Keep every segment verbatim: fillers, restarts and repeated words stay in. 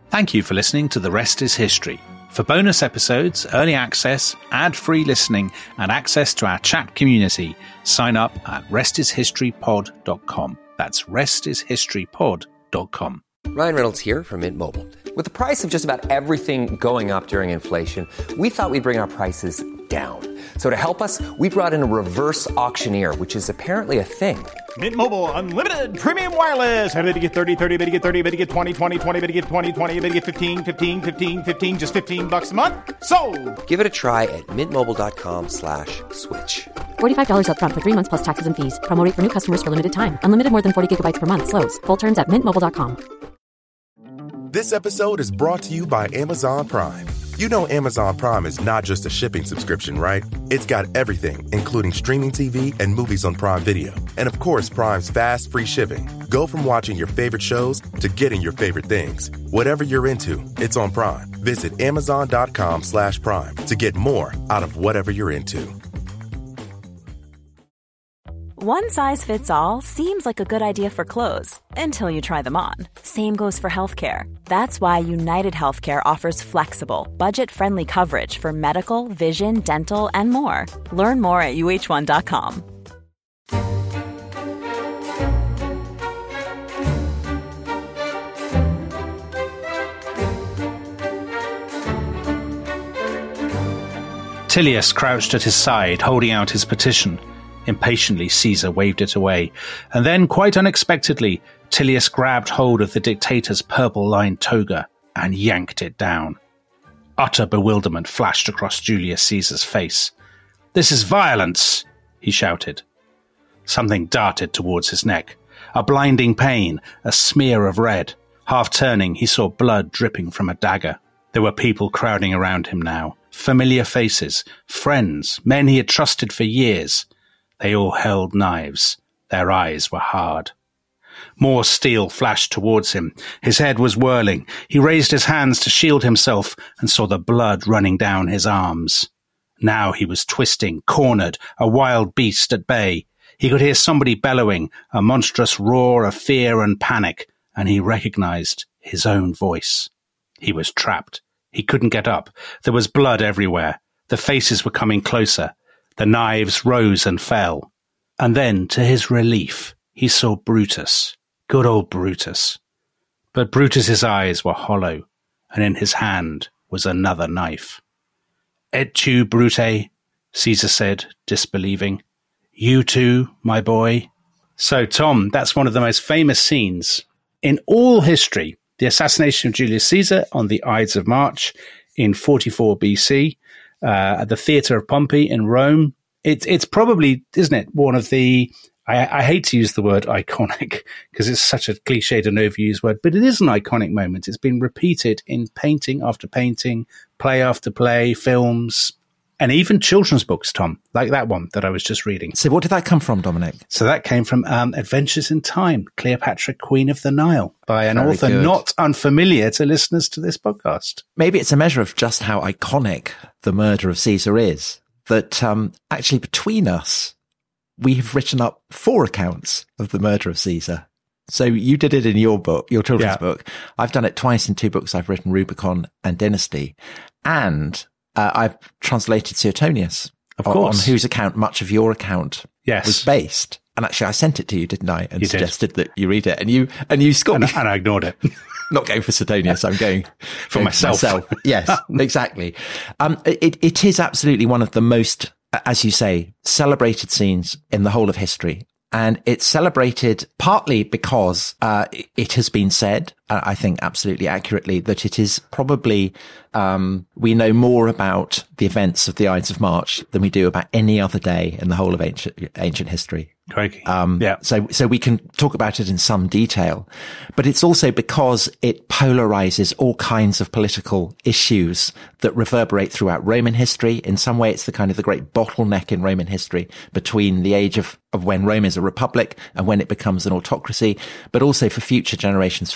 Thank you for listening to The Rest is History. For bonus episodes, early access, ad-free listening, and access to our chat community, sign up at rest is history pod dot com. That's rest is history pod dot com. Ryan Reynolds here from Mint Mobile. With the price of just about everything going up during inflation, we thought we'd bring our prices down. So to help us, we brought in a reverse auctioneer, which is apparently a thing. Mint Mobile Unlimited Premium Wireless. How to get thirty, thirty, how to get thirty, how to get twenty, twenty, twenty, how to get twenty, twenty, how to get fifteen, fifteen, fifteen, fifteen, just fifteen bucks a month? Sold! Give it a try at mintmobile.com slash switch. forty-five dollars up front for three months plus taxes and fees. Promo rate for new customers for limited time. Unlimited more than forty gigabytes per month. Slows full terms at mint mobile dot com. This episode is brought to you by Amazon Prime. You know Amazon Prime is not just a shipping subscription, right? It's got everything, including streaming T V and movies on Prime Video. And of course, Prime's fast, free shipping. Go from watching your favorite shows to getting your favorite things. Whatever you're into, it's on Prime. Visit amazon.com slash prime to get more out of whatever you're into. One size fits all seems like a good idea for clothes until you try them on. Same goes for healthcare. That's why United Healthcare offers flexible, budget-friendly coverage for medical, vision, dental, and more. Learn more at U H one dot com. Tilius crouched at his side, holding out his petition. Impatiently, Caesar waved it away, and then, quite unexpectedly, Tilius grabbed hold of the dictator's purple-lined toga and yanked it down. Utter bewilderment flashed across Julius Caesar's face. "This is violence!" he shouted. Something darted towards his neck. A blinding pain, a smear of red. Half turning, he saw blood dripping from a dagger. There were people crowding around him now. Familiar faces, friends, men he had trusted for years. They all held knives. Their eyes were hard. More steel flashed towards him. His head was whirling. He raised his hands to shield himself and saw the blood running down his arms. Now he was twisting, cornered, a wild beast at bay. He could hear somebody bellowing, a monstrous roar of fear and panic, and he recognized his own voice. He was trapped. He couldn't get up. There was blood everywhere. The faces were coming closer. The knives rose and fell. And then, to his relief, he saw Brutus. Good old Brutus. But Brutus's eyes were hollow, and in his hand was another knife. "Et tu, Brute?" Caesar said, disbelieving. "You too, my boy?" So, Tom, that's one of the most famous scenes in all history. The assassination of Julius Caesar on the Ides of March in forty-four B C. Uh, at the Theatre of Pompey in Rome. It's it's probably, isn't it, one of the, I, I hate to use the word iconic because it's such a cliched and overused word, but it is an iconic moment. It's been repeated in painting after painting, play after play, films, and even children's books, Tom, like that one that I was just reading. So what did that come from, Dominic? So that came from um, Adventures in Time, Cleopatra, Queen of the Nile, by an Very author good. Not unfamiliar to listeners to this podcast. Maybe it's a measure of just how iconic the murder of Caesar is, that um, actually between us, we have written up four accounts of the murder of Caesar. So you did it in your book, your children's Yeah. book. I've done it twice in two books I've written, Rubicon and Dynasty. And uh, I've translated Suetonius, Of on, course. on whose account much of your account Yes. was based. And actually, I sent it to you, didn't I? And You did. suggested that you read it. And you and you scored. And, and I ignored it. Not going for Suetonius, I'm going For going myself. Yes, exactly. Um, it, it is absolutely one of the most, as you say, celebrated scenes in the whole of history. And it's celebrated partly because uh, it has been said, uh, I think absolutely accurately, that it is probably, um, we know more about the events of the Ides of March than we do about any other day in the whole of ancient, ancient history. Crikey. Um, yeah. so, so we can talk about it in some detail, but it's also because it polarizes all kinds of political issues that reverberate throughout Roman history. In some way, it's the kind of the great bottleneck in Roman history between the age of, of when Rome is a republic and when it becomes an autocracy, but also for future generations, for future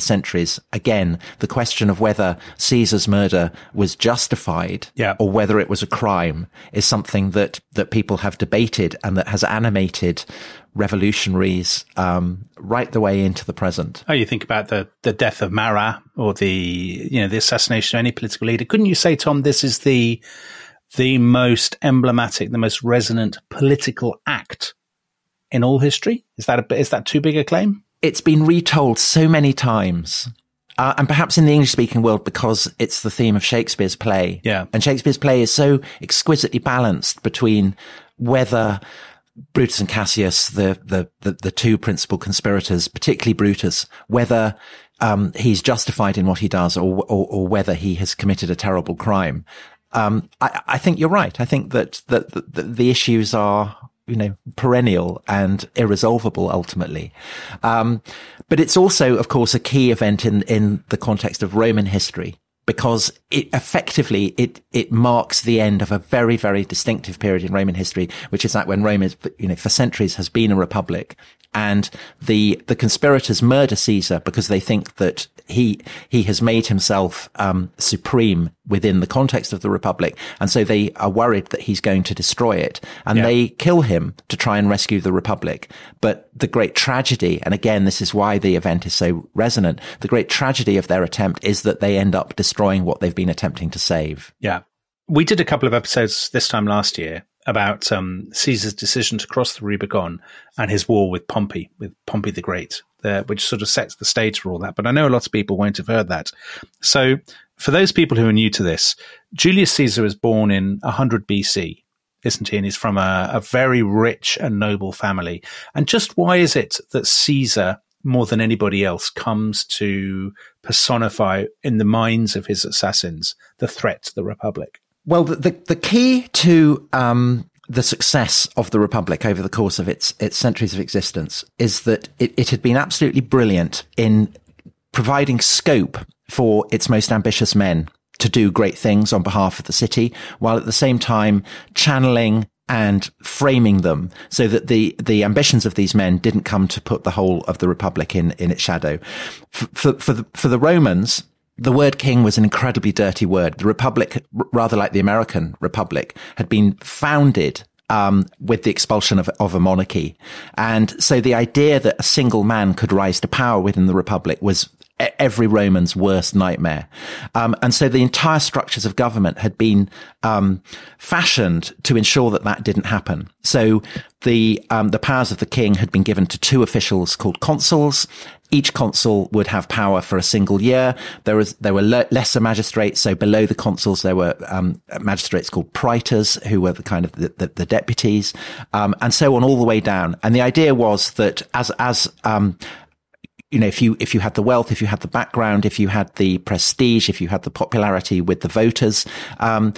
centuries. Again, the question of whether Caesar's murder was justified yeah. or whether it was a crime is something that, that people have debated and that has animated revolutionaries um, right the way into the present. Oh, you think about the, the death of Marat or the, you know, the assassination of any political leader. Couldn't you say, Tom, this is the the most emblematic, the most resonant political act in all history? Is that a, is that too big a claim? It's been retold so many times. Uh, and perhaps in the English-speaking world because it's the theme of Shakespeare's play. Yeah. And Shakespeare's play is so exquisitely balanced between whether Brutus and Cassius, the, the, the, the two principal conspirators, particularly Brutus, whether um, he's justified in what he does or, or, or whether he has committed a terrible crime. Um, I, I think you're right. I think that, that, that the, the issues are, you know, perennial and irresolvable ultimately. Um, but it's also, of course, a key event in, in the context of Roman history, because it effectively, it, it marks the end of a very, very distinctive period in Roman history, which is that when Rome is, you know, for centuries has been a republic, and the, the conspirators murder Caesar because they think that he, he has made himself, um, supreme within the context of the republic. And so they are worried that he's going to destroy it, and yeah. they kill him to try and rescue the republic. But the great tragedy, and again, this is why the event is so resonant, the great tragedy of their attempt is that they end up destroying what they've been attempting to save. Yeah. We did a couple of episodes this time last year about um, Caesar's decision to cross the Rubicon and his war with Pompey, with Pompey the Great, uh, which sort of sets the stage for all that. But I know a lot of people won't have heard that. So for those people who are new to this, Julius Caesar was born in one hundred B C, isn't he? And he's from a, a very rich and noble family. And just why is it that Caesar, more than anybody else, comes to personify in the minds of his assassins the threat to the Republic? Well, the, the, the key to um, the success of the Republic over the course of its its centuries of existence is that it, it had been absolutely brilliant in providing scope for its most ambitious men to do great things on behalf of the city, while at the same time channeling and framing them so that the, the ambitions of these men didn't come to put the whole of the Republic in, in its shadow. For, for, for the, for the Romans, the word king was an incredibly dirty word. The Republic, rather like the American Republic, had been founded um, with the expulsion of, of a monarchy. And so the idea that a single man could rise to power within the Republic was every Roman's worst nightmare. Um, and so the entire structures of government had been um, fashioned to ensure that that didn't happen. So the um, the powers of the king had been given to two officials called consuls. Each consul would have power for a single year. There was there were le- lesser magistrates. So below the consuls, there were um, magistrates called praetors, who were the kind of the, the, the deputies, um, and so on all the way down. And the idea was that as as um, you know, if you if you had the wealth, if you had the background, if you had the prestige, if you had the popularity with the voters, um,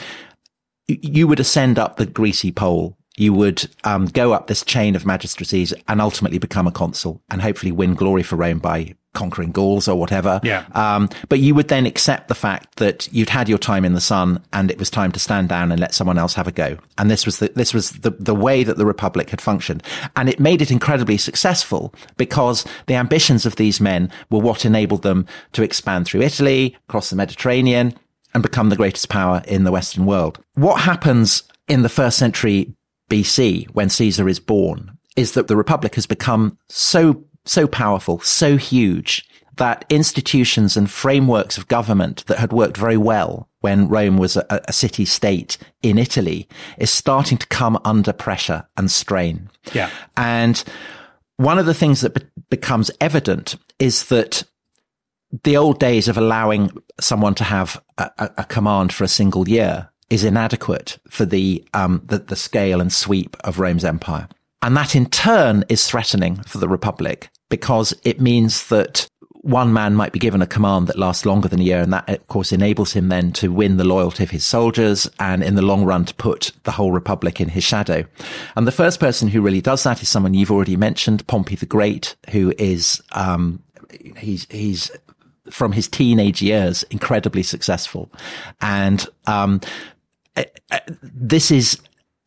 you would ascend up the greasy pole. You would um, go up this chain of magistracies and ultimately become a consul and hopefully win glory for Rome by conquering Gauls or whatever. Yeah. Um, but you would then accept the fact that you'd had your time in the sun and it was time to stand down and let someone else have a go. And this was the, this was the, the way that the Republic had functioned. And it made it incredibly successful because the ambitions of these men were what enabled them to expand through Italy, across the Mediterranean, and become the greatest power in the Western world. What happens in the first century B C when Caesar is born is that the Republic has become so so powerful, so huge, that institutions and frameworks of government that had worked very well when Rome was a, a city-state in Italy is starting to come under pressure and strain. Yeah. And one of the things that be- becomes evident is that the old days of allowing someone to have a, a, a command for a single year is inadequate for the, um, the, the scale and sweep of Rome's empire. And that in turn is threatening for the Republic because it means that one man might be given a command that lasts longer than a year. And that, of course, enables him then to win the loyalty of his soldiers and in the long run to put the whole Republic in his shadow. And the first person who really does that is someone you've already mentioned, Pompey the Great, who is, um, he's, he's, from his teenage years, incredibly successful. And, um, this is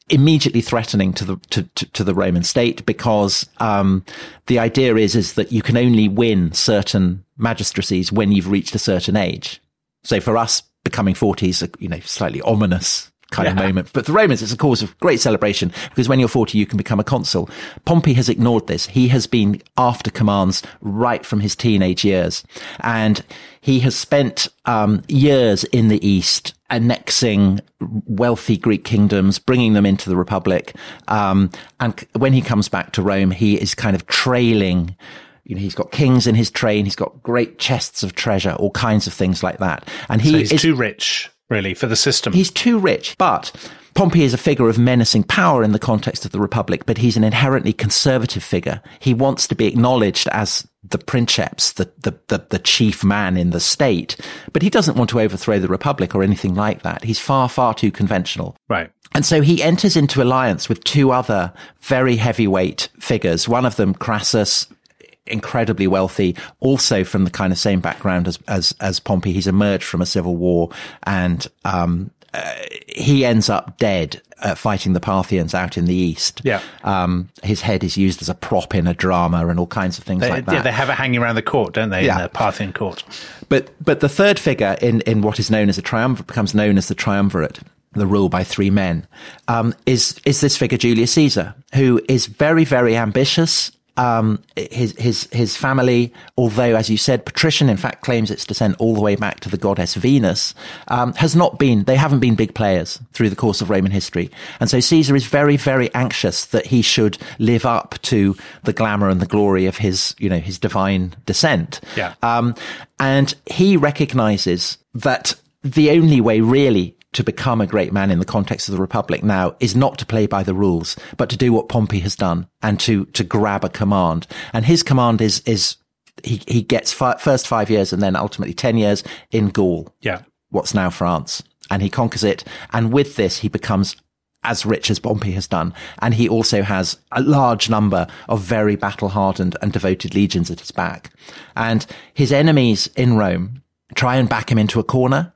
immediately threatening to the to, to, to the Roman state, because um, the idea is is that you can only win certain magistracies when you've reached a certain age. So for us, becoming forty is a, you know, slightly ominous kind yeah. of moment. But for the Romans, it's a cause of great celebration, because when you're forty, you can become a consul. Pompey has ignored this. He has been after commands right from his teenage years. And he has spent um, years in the East annexing wealthy Greek kingdoms, bringing them into the Republic. Um, and when he comes back to Rome, he is kind of trailing. You know, he's got kings in his train. He's got great chests of treasure, all kinds of things like that. And he so he's is too rich, really, for the system. He's too rich. But Pompey is a figure of menacing power in the context of the Republic, but he's an inherently conservative figure. He wants to be acknowledged as the princeps, the, the, the, the chief man in the state, but he doesn't want to overthrow the Republic or anything like that. He's far, far too conventional. Right. And so he enters into alliance with two other very heavyweight figures. One of them, Crassus, incredibly wealthy, also from the kind of same background as, as, as Pompey. He's emerged from a civil war, and, um, uh, he ends up dead uh, fighting the Parthians out in the East. Yeah. Um, his head is used as a prop in a drama and all kinds of things they, like that. Yeah, they have it hanging around the court, don't they? Yeah. In the Parthian court. But, but the third figure in, in what is known as a triumvirate, becomes known as the triumvirate, the rule by three men, um, is, is this figure, Julius Caesar, who is very, very ambitious. Um, his, his, his family, although, as you said, patrician, in fact, claims its descent all the way back to the goddess Venus, um, has not been, they haven't been big players through the course of Roman history. And so Caesar is very, very anxious that he should live up to the glamour and the glory of his, you know, his divine descent. Yeah. Um, and he recognizes that the only way really to become a great man in the context of the Republic now is not to play by the rules, but to do what Pompey has done and to, to grab a command. And his command is, is he, he gets fi- first five years and then ultimately ten years in Gaul. Yeah. What's now France. And he conquers it. And with this, he becomes as rich as Pompey has done. And he also has a large number of very battle hardened and devoted legions at his back. And his enemies in Rome try and back him into a corner.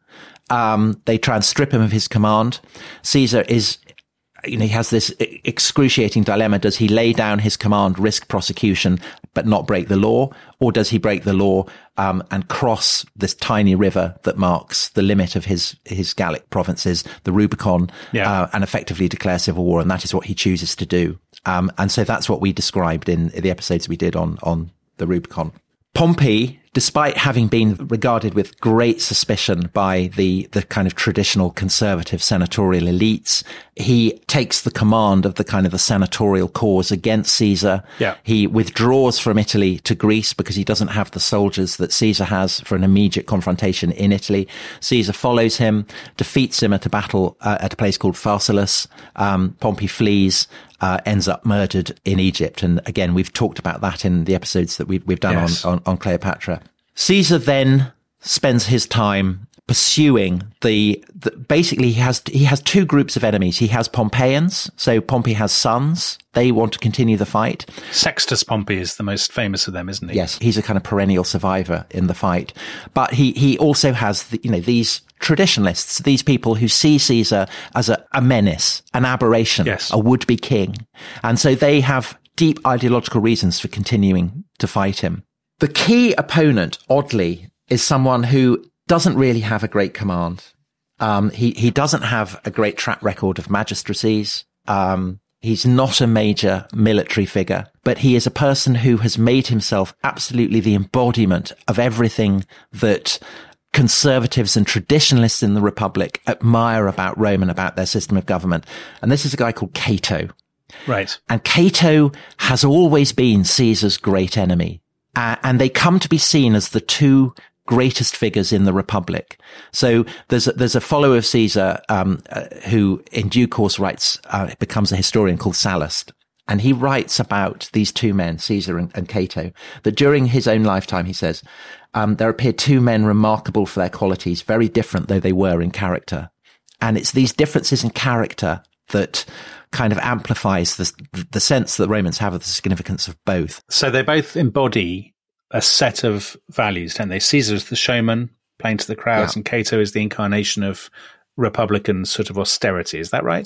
Um, they try and strip him of his command. Caesar is, you know, he has this excruciating dilemma. Does he lay down his command, risk prosecution, but not break the law? Or does he break the law, um, and cross this tiny river that marks the limit of his, his Gallic provinces, the Rubicon, yeah. uh, and effectively declare civil war? And that is what he chooses to do. Um, and so that's what we described in the episodes we did on, on the Rubicon. Pompey, despite having been regarded with great suspicion by the, the kind of traditional conservative senatorial elites, he takes the command of the kind of the senatorial cause against Caesar. Yeah. He withdraws from Italy to Greece because he doesn't have the soldiers that Caesar has for an immediate confrontation in Italy. Caesar follows him, defeats him at a battle uh, at a place called Pharsalus. Um, Pompey flees. Uh, ends up murdered in Egypt. And again, we've talked about that in the episodes that we've, we've done yes. on, on, on Cleopatra. Caesar then spends his time pursuing the, the, basically he has, he has two groups of enemies. He has Pompeians. So Pompey has sons. They want to continue the fight. Sextus Pompey is the most famous of them, isn't he? Yes. He's a kind of perennial survivor in the fight. But he, he also has, the, you know, these traditionalists, these people who see Caesar as a, a menace, an aberration, yes. a would-be king. And so they have deep ideological reasons for continuing to fight him. The key opponent, oddly, is someone who doesn't really have a great command. Um, he, he doesn't have a great track record of magistracies. Um, he's not a major military figure, but he is a person who has made himself absolutely the embodiment of everything that conservatives and traditionalists in the Republic admire about Rome and about their system of government. And this is a guy called Cato. Right. And Cato has always been Caesar's great enemy. Uh, and they come to be seen as the two greatest figures in the Republic. So there's a, there's a follower of Caesar, um, uh, who in due course writes, uh, becomes a historian called Sallust. And he writes about these two men, Caesar and, and Cato, that during his own lifetime, he says, um, there appeared two men remarkable for their qualities, very different though they were in character. And it's these differences in character that kind of amplifies the, the sense that Romans have of the significance of both. So they both embody a set of values, don't they? Caesar is the showman, playing to the crowds, yeah. and Cato is the incarnation of Republican sort of austerity. Is that right?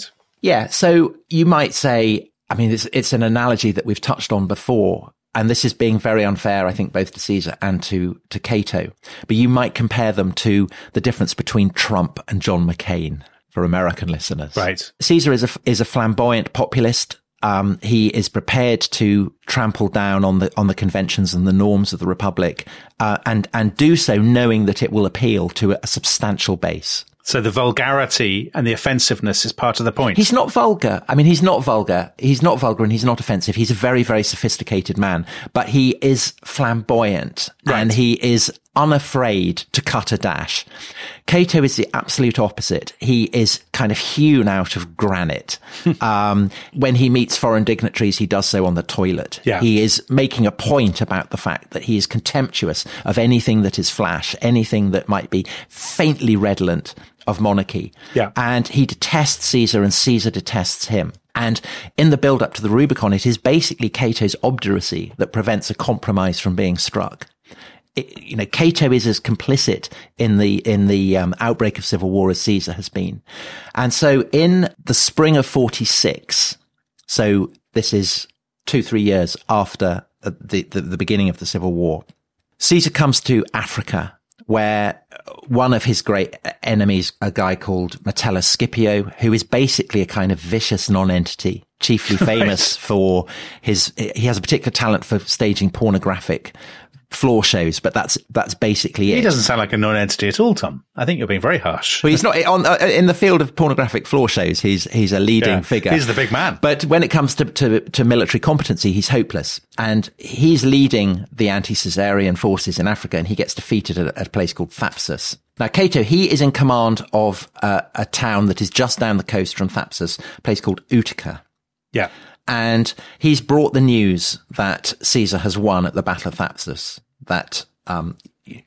Yeah. So you might say, I mean, it's, it's an analogy that we've touched on before. And this is being very unfair, I think, both to Caesar and to, to Cato. But you might compare them to the difference between Trump and John McCain for American listeners. Right. Caesar is a, is a flamboyant populist. Um, he is prepared to trample down on the, on the conventions and the norms of the Republic, uh, and, and do so knowing that it will appeal to a substantial base. So the vulgarity and the offensiveness is part of the point. He's not vulgar. I mean, he's not vulgar. He's not vulgar and he's not offensive. He's a very, very sophisticated man, but he is flamboyant right. and he is unafraid to cut a dash. Cato is the absolute opposite. He is kind of hewn out of granite. um, when he meets foreign dignitaries, he does so on the toilet. Yeah. He is making a point about the fact that he is contemptuous of anything that is flash, anything that might be faintly redolent of monarchy. Yeah. And he detests Caesar and Caesar detests him. And in the build up to the Rubicon, it is basically Cato's obduracy that prevents a compromise from being struck. It, you know, Cato is as complicit in the, in the, um, outbreak of civil war as Caesar has been. And so in the spring of forty-six, so this is two, three years after the, the, the beginning of the civil war, Caesar comes to Africa, where one of his great enemies, a guy called Metellus Scipio, who is basically a kind of vicious non-entity, chiefly famous right. for his, he has a particular talent for staging pornographic floor shows, but that's that's basically it. He doesn't sound like a non-entity at all, Tom. I think you're being very harsh. Well, he's not on uh, in the field of pornographic floor shows. He's he's a leading yeah, figure. He's the big man. But when it comes to, to to military competency, he's hopeless, and he's leading the anti-Caesarian forces in Africa, and he gets defeated at, at a place called Thapsus. Now, Cato, he is in command of uh, a town that is just down the coast from Thapsus, a place called Utica. Yeah. And he's brought the news that Caesar has won at the Battle of Thapsus, that um,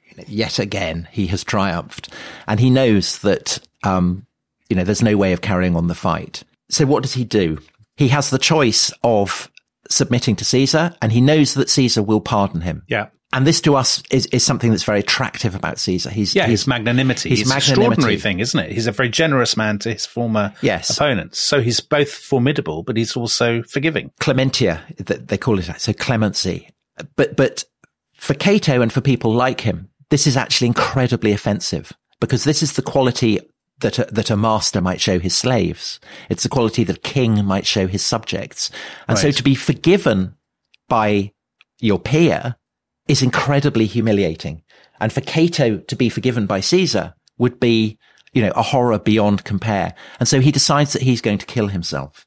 yet again he has triumphed. And he knows that, um, you know, there's no way of carrying on the fight. So what does he do? He has the choice of submitting to Caesar, and he knows that Caesar will pardon him. Yeah. And this to us is, is something that's very attractive about Caesar. He's, yeah, he's, his magnanimity. His It's an magnanimity. extraordinary thing, isn't it? He's a very generous man to his former yes. opponents. So he's both formidable, but he's also forgiving. Clementia, they call it that. So clemency. But, but for Cato and for people like him, this is actually incredibly offensive, because this is the quality that a, that a master might show his slaves. It's the quality that a king might show his subjects. And right. so to be forgiven by your peer is incredibly humiliating. And for Cato to be forgiven by Caesar would be, you know, a horror beyond compare. And so he decides that he's going to kill himself.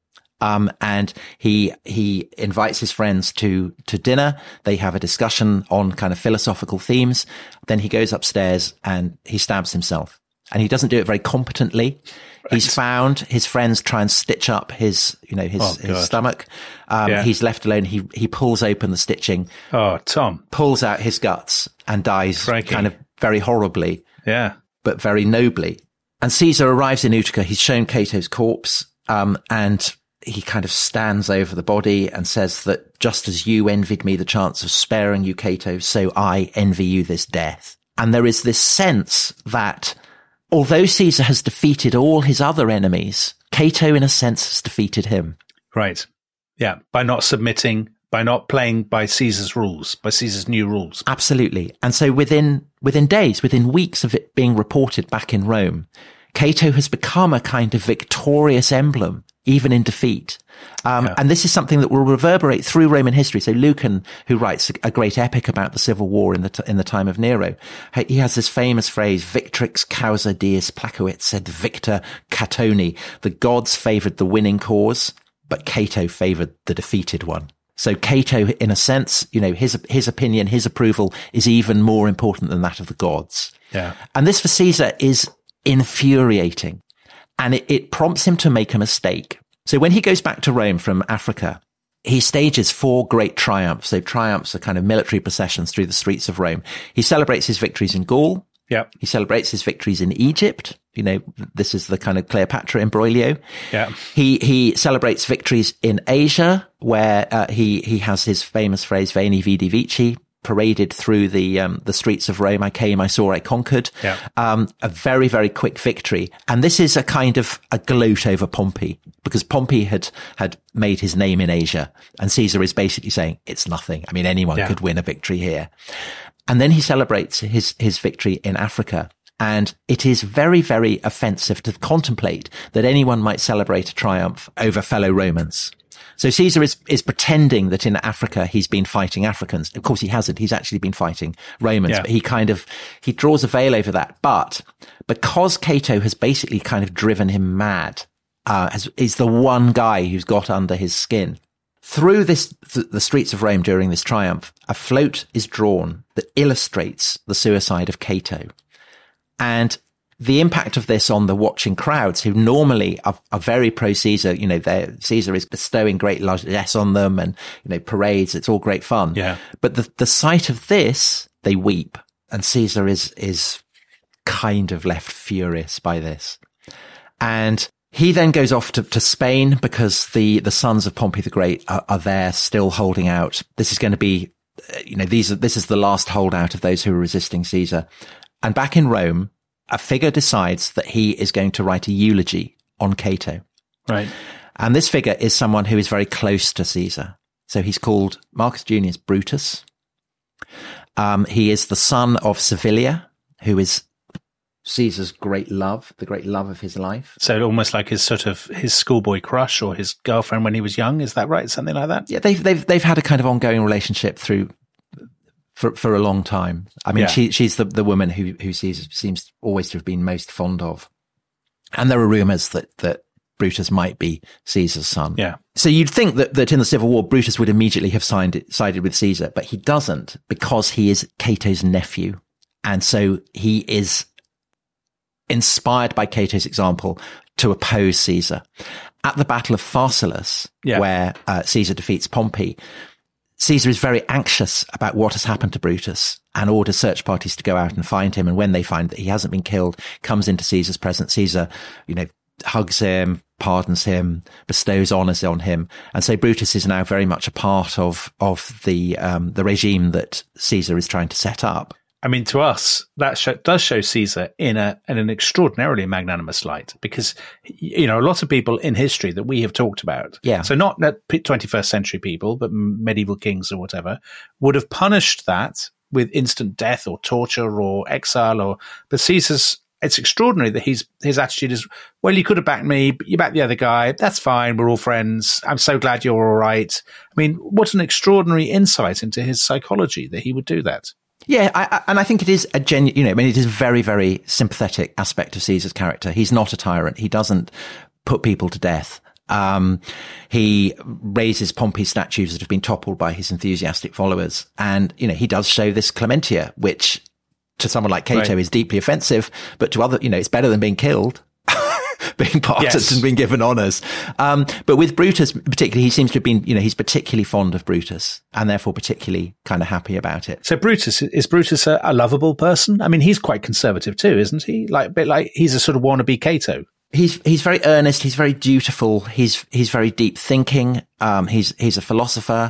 Um, and he, he invites his friends to, to dinner. They have a discussion on kind of philosophical themes. Then he goes upstairs and he stabs himself. And he doesn't do it very competently. Right. He's found. His friends try and stitch up his, you know, his, oh, his stomach. Um, yeah. He's left alone. He, he pulls open the stitching. Oh, Tom. Pulls out his guts and dies Crikey. kind of very horribly. Yeah. But very nobly. And Caesar arrives in Utica. He's shown Cato's corpse. Um, and he kind of stands over the body and says that just as you envied me the chance of sparing you, Cato, so I envy you this death. And there is this sense that although Caesar has defeated all his other enemies, Cato, in a sense, has defeated him. Right. Yeah. By not submitting, by not playing by Caesar's rules, by Caesar's new rules. Absolutely. And so within, within days, within weeks of it being reported back in Rome, Cato has become a kind of victorious emblem, even in defeat. Um, yeah. And this is something that will reverberate through Roman history. So Lucan, who writes a great epic about the civil war in the t- in the time of Nero, he has this famous phrase, Victrix causa dies placuit, sed victor Catoni. The gods favored the winning cause, but Cato favored the defeated one. So Cato, in a sense, you know, his his opinion, his approval is even more important than that of the gods. Yeah. And this for Caesar is infuriating, and it, it prompts him to make a mistake. So when he goes back to Rome from Africa, he stages four great triumphs. So triumphs are kind of military processions through the streets of Rome. He celebrates his victories in Gaul. Yeah. He celebrates his victories in Egypt. You know, this is the kind of Cleopatra imbroglio. Yeah. He, he celebrates victories in Asia, where uh, he, he has his famous phrase, Veni Vidi Vici, paraded through the um, the streets of Rome. I came, I saw, I conquered. Yeah. Um, a very, very quick victory. And this is a kind of a gloat over Pompey, because Pompey had, had made his name in Asia, and Caesar is basically saying it's nothing. I mean, anyone yeah. could win a victory here. And then he celebrates his, his victory in Africa. And it is very, very offensive to contemplate that anyone might celebrate a triumph over fellow Romans. So Caesar is, is pretending that in Africa he's been fighting Africans. Of course he hasn't. He's actually been fighting Romans, yeah. but he kind of, he draws a veil over that. But because Cato has basically kind of driven him mad, uh, has, is the one guy who's got under his skin. Through this, th- the streets of Rome during this triumph, a float is drawn that illustrates the suicide of Cato. And the impact of this on the watching crowds, who normally are, are very pro-Caesar, you know, Caesar is bestowing great largesse on them and, you know, parades. It's all great fun. Yeah. But the, the sight of this, they weep. And Caesar is, is kind of left furious by this. And he then goes off to, to Spain, because the, the sons of Pompey the Great are, are there still holding out. This is going to be, you know, these are, this is the last holdout of those who are resisting Caesar. And back in Rome, a figure decides that he is going to write a eulogy on Cato. Right. And this figure is someone who is very close to Caesar. So he's called Marcus Junius Brutus. Um, he is the son of Servilia, who is Caesar's great love, the great love of his life. So almost like his sort of his schoolboy crush or his girlfriend when he was young. Is that right? Something like that? Yeah, they've, they've, they've had a kind of ongoing relationship through, For for a long time. I mean, yeah. she she's the, the woman who who Caesar seems always to have been most fond of. And there are rumours that that Brutus might be Caesar's son. Yeah. So you'd think that, that in the Civil War, Brutus would immediately have signed it, sided with Caesar, but he doesn't, because he is Cato's nephew. And so he is inspired by Cato's example to oppose Caesar. At the Battle of Pharsalus, yeah. where uh, Caesar defeats Pompey, Caesar is very anxious about what has happened to Brutus and orders search parties to go out and find him. And when they find that he hasn't been killed, comes into Caesar's presence. Caesar, you know, hugs him, pardons him, bestows honours on him. And so Brutus is now very much a part of, of the, um, the regime that Caesar is trying to set up. I mean, to us, that show, does show Caesar in a in an extraordinarily magnanimous light, because, you know, a lot of people in history that we have talked about, yeah. so not twenty-first century people, but medieval kings or whatever, would have punished that with instant death or torture or exile. Or but Caesar's, it's extraordinary that he's his attitude is, well, you could have backed me, but you backed the other guy. That's fine. We're all friends. I'm so glad you're all right. I mean, what an extraordinary insight into his psychology that he would do that. Yeah, I, I, and I think it is a genuine, you know, I mean, it is a very, very sympathetic aspect of Caesar's character. He's not a tyrant. He doesn't put people to death. Um, he raises Pompey's statues that have been toppled by his enthusiastic followers. And, you know, he does show this clementia, which to someone like Cato right. is deeply offensive, but to other, you know, it's better than being killed. being pardoned yes. and being given honours. Um, but with Brutus particularly, he seems to have been, you know, he's particularly fond of Brutus and therefore particularly kind of happy about it. So Brutus, is Brutus a, a lovable person? I mean, he's quite conservative too, isn't he? Like, a bit like he's a sort of wannabe Cato. He's, he's very earnest. He's very dutiful. He's, he's very deep thinking. Um, he's, he's a philosopher.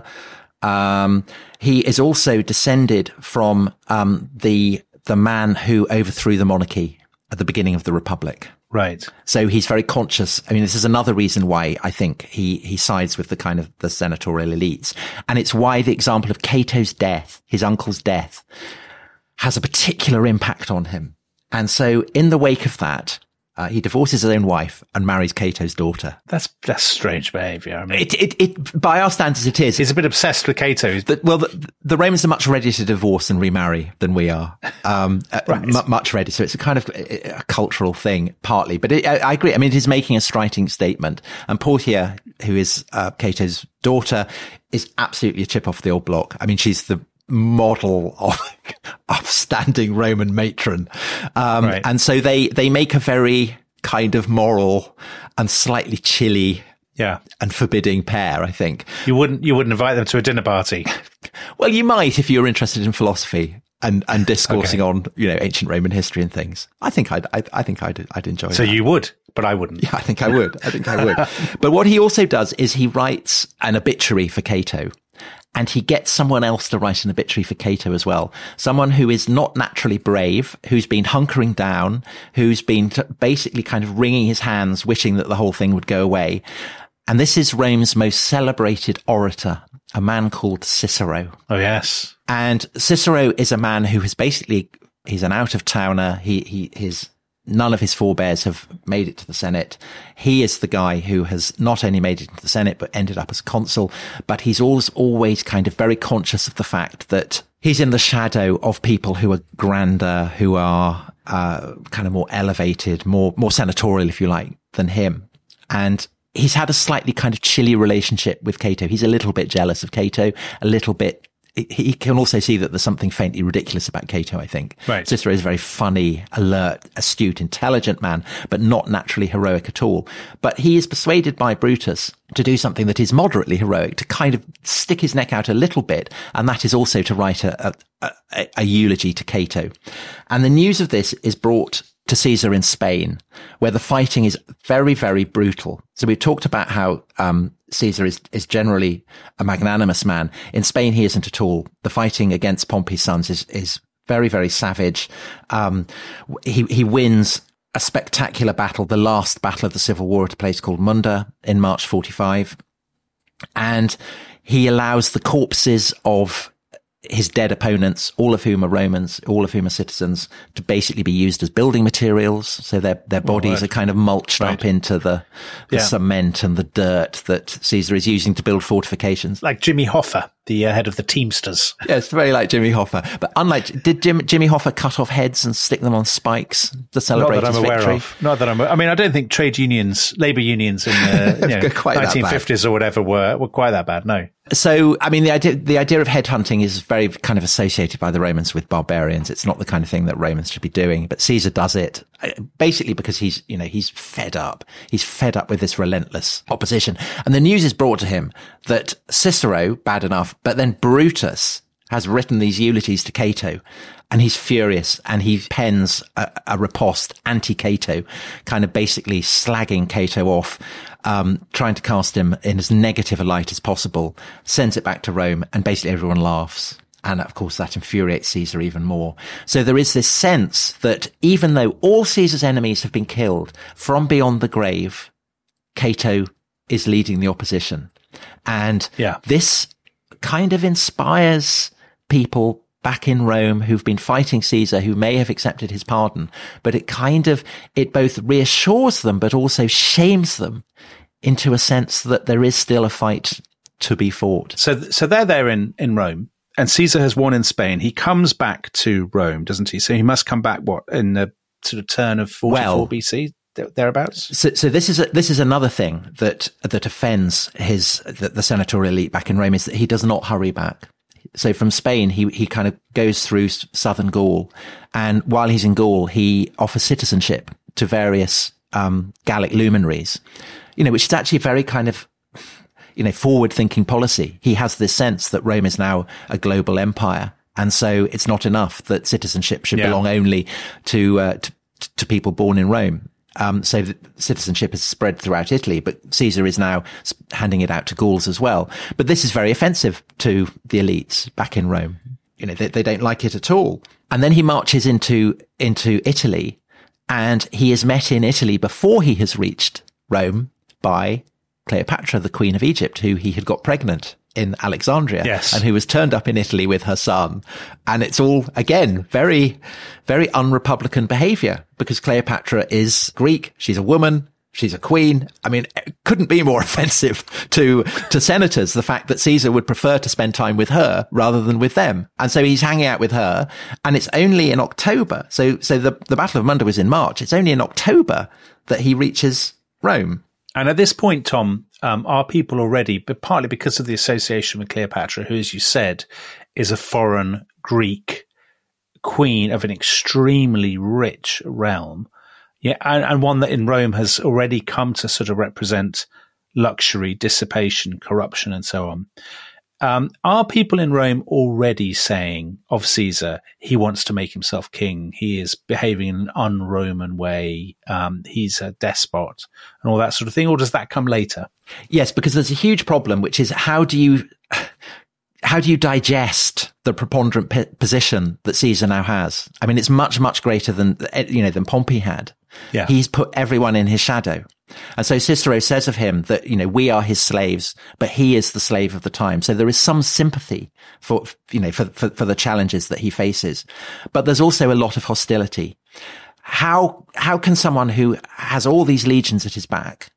Um, he is also descended from, um, the, the man who overthrew the monarchy at the beginning of the Republic. Right. So he's very conscious. I mean, this is another reason why I think he, he sides with the kind of the senatorial elites. And it's why the example of Cato's death, his uncle's death, has a particular impact on him. And so in the wake of that, Uh, he divorces his own wife and marries Cato's daughter. That's that's strange behaviour. I mean, it, it, it, by our standards, it is. He's a bit obsessed with Cato. The, well, the, the Romans are much readier to divorce and remarry than we are. Um, right. m- much readier. So it's a kind of a, a cultural thing, partly. But it, I, I agree. I mean, it is making a striking statement. And Portia, who is uh, Cato's daughter, is absolutely a chip off the old block. I mean, she's the model of upstanding Roman matron. Um, right. And so they, they make a very kind of moral and slightly chilly yeah. and forbidding pair, I think. You wouldn't, you wouldn't invite them to a dinner party. Well, you might if you're interested in philosophy and, and discoursing okay. on, you know, ancient Roman history and things. I think I'd, I, I think I'd, I'd enjoy so that. So you would, but I wouldn't. Yeah, I think I would. I think I would. But what he also does is he writes an obituary for Cato. And he gets someone else to write an obituary for Cato as well. Someone who is not naturally brave, who's been hunkering down, who's been t- basically kind of wringing his hands, wishing that the whole thing would go away. And this is Rome's most celebrated orator, a man called Cicero. Oh, yes. And Cicero is a man who has basically, he's an out-of-towner. He, he, his, none of his forebears have made it to the Senate. He is the guy who has not only made it to the Senate, but ended up as consul. But he's always, always kind of very conscious of the fact that he's in the shadow of people who are grander, who are, uh, kind of more elevated, more, more senatorial, if you like, than him. And he's had a slightly kind of chilly relationship with Cato. He's a little bit jealous of Cato, a little bit. He can also see that there's something faintly ridiculous about Cato, I think. Right. Cicero is a very funny, alert, astute, intelligent man, but not naturally heroic at all. But he is persuaded by Brutus to do something that is moderately heroic, to kind of stick his neck out a little bit, and that is also to write a, a, a, a eulogy to Cato. And the news of this is brought to Caesar in Spain, where the fighting is very, very brutal. So we talked about how um Caesar is, is generally a magnanimous man. In Spain, he isn't at all. The fighting against Pompey's sons is, is very, very savage. Um, he, he wins a spectacular battle, the last battle of the Civil War at a place called Munda in March forty-five. And he allows the corpses of his dead opponents, all of whom are Romans, all of whom are citizens, to basically be used as building materials. So their their bodies oh, right. are kind of mulched right. up into the, the yeah. cement and the dirt that Caesar is using to build fortifications. Like Jimmy Hoffa, the uh, head of the Teamsters. Yeah, it's very like Jimmy Hoffa. But unlike, did Jim, Jimmy Hoffa cut off heads and stick them on spikes to celebrate Not that his I'm aware victory? Of. Not that I'm. I mean, I don't think trade unions, labour unions in the you know, nineteen fifties or whatever were were quite that bad. No. So, I mean, the idea, the idea of headhunting is very kind of associated by the Romans with barbarians. It's not the kind of thing that Romans should be doing, but Caesar does it basically because he's, you know, he's fed up. He's fed up with this relentless opposition. And the news is brought to him that Cicero, bad enough, but then Brutus has written these eulogies to Cato, and he's furious, and he pens a, a riposte anti-Cato, kind of basically slagging Cato off, um, trying to cast him in as negative a light as possible, sends it back to Rome, and basically everyone laughs. And of course that infuriates Caesar even more. So there is this sense that even though all Caesar's enemies have been killed, from beyond the grave, Cato is leading the opposition. And yeah. this kind of inspires people back in Rome who've been fighting Caesar, who may have accepted his pardon, but it kind of, it both reassures them, but also shames them into a sense that there is still a fight to be fought. So, so they're there in, in Rome, and Caesar has won in Spain. He comes back to Rome, doesn't he? So he must come back, what, in the sort of turn of forty-four well, B C? Thereabouts. So, so this is a, this is another thing that that offends his the, the senatorial elite back in Rome, is that he does not hurry back. So from Spain, he he kind of goes through southern Gaul, and while he's in Gaul, he offers citizenship to various um, Gallic luminaries, you know, which is actually a very kind of, you know, forward-thinking policy. He has this sense that Rome is now a global empire, and so it's not enough that citizenship should yeah. belong only to, uh, to to people born in Rome. Um, so that citizenship is spread throughout Italy, but Caesar is now handing it out to Gauls as well. But this is very offensive to the elites back in Rome. You know, they, they don't like it at all. And then he marches into, into Italy, and he is met in Italy before he has reached Rome by Cleopatra, the Queen of Egypt, who he had got pregnant in Alexandria, yes. and who was turned up in Italy with her son. And it's all, again, very, very unrepublican behavior, because Cleopatra is Greek. She's a woman. She's a queen. I mean, it couldn't be more offensive to, to senators, the fact that Caesar would prefer to spend time with her rather than with them. And so he's hanging out with her, and it's only in October. So, so the, the Battle of Munda was in March. It's only in October that he reaches Rome. And at this point, Tom, um, are people already, but partly because of the association with Cleopatra, who, as you said, is a foreign Greek queen of an extremely rich realm, yeah, and, and one that in Rome has already come to sort of represent luxury, dissipation, corruption, and so on. Um, are people in Rome already saying of Caesar, he wants to make himself king, he is behaving in an un-Roman way, um, he's a despot, and all that sort of thing, or does that come later? Yes, because there's a huge problem, which is how do you how do you digest the preponderant p- position that Caesar now has? I mean, it's much, much greater than, you know, than Pompey had. Yeah. He's put everyone in his shadow. And so Cicero says of him that, you know, we are his slaves, but he is the slave of the time. So there is some sympathy for, you know, for, for, for the challenges that he faces. But there's also a lot of hostility. How, how can someone who has all these legions at his back,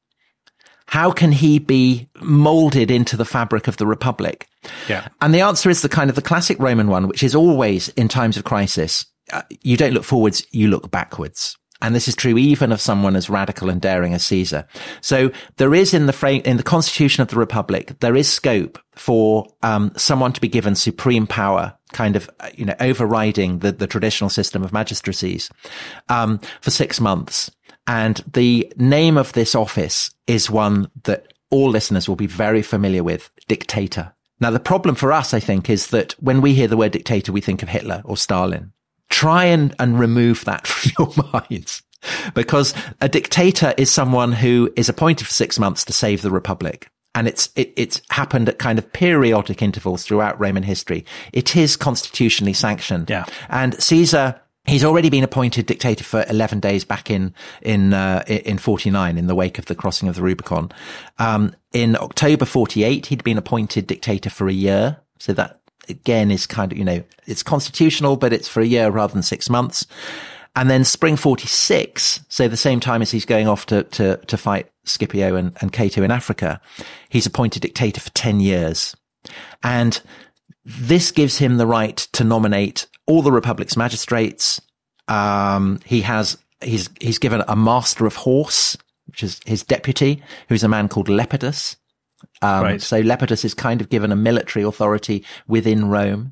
how can he be molded into the fabric of the Republic? Yeah. And the answer is the kind of the classic Roman one, which is always in times of crisis, uh, you don't look forwards, you look backwards. And this is true even of someone as radical and daring as Caesar. So there is in the frame, in the Constitution of the Republic, there is scope for um someone to be given supreme power, kind of, you know, overriding the, the traditional system of magistracies, um, for six months. And the name of this office is one that all listeners will be very familiar with, dictator. Now, the problem for us, I think, is that when we hear the word dictator, we think of Hitler or Stalin. Try and, and remove that from your minds, because a dictator is someone who is appointed for six months to save the Republic. And it's, it, it's happened at kind of periodic intervals throughout Roman history. It is constitutionally sanctioned. Yeah. And Caesar, he's already been appointed dictator for eleven days back in, in, uh, in forty-nine, in the wake of the crossing of the Rubicon. Um, in October forty-eight, he'd been appointed dictator for a year. So that, again, is kind of, you know, it's constitutional, but it's for a year rather than six months. And then spring forty-six, so the same time as he's going off to, to, to fight Scipio and, and Cato in Africa, he's appointed dictator for ten years. And this gives him the right to nominate all the Republic's magistrates. Um, he has, he's, he's given a master of horse, which is his deputy, who's a man called Lepidus. Um, right. So Lepidus is kind of given a military authority within Rome.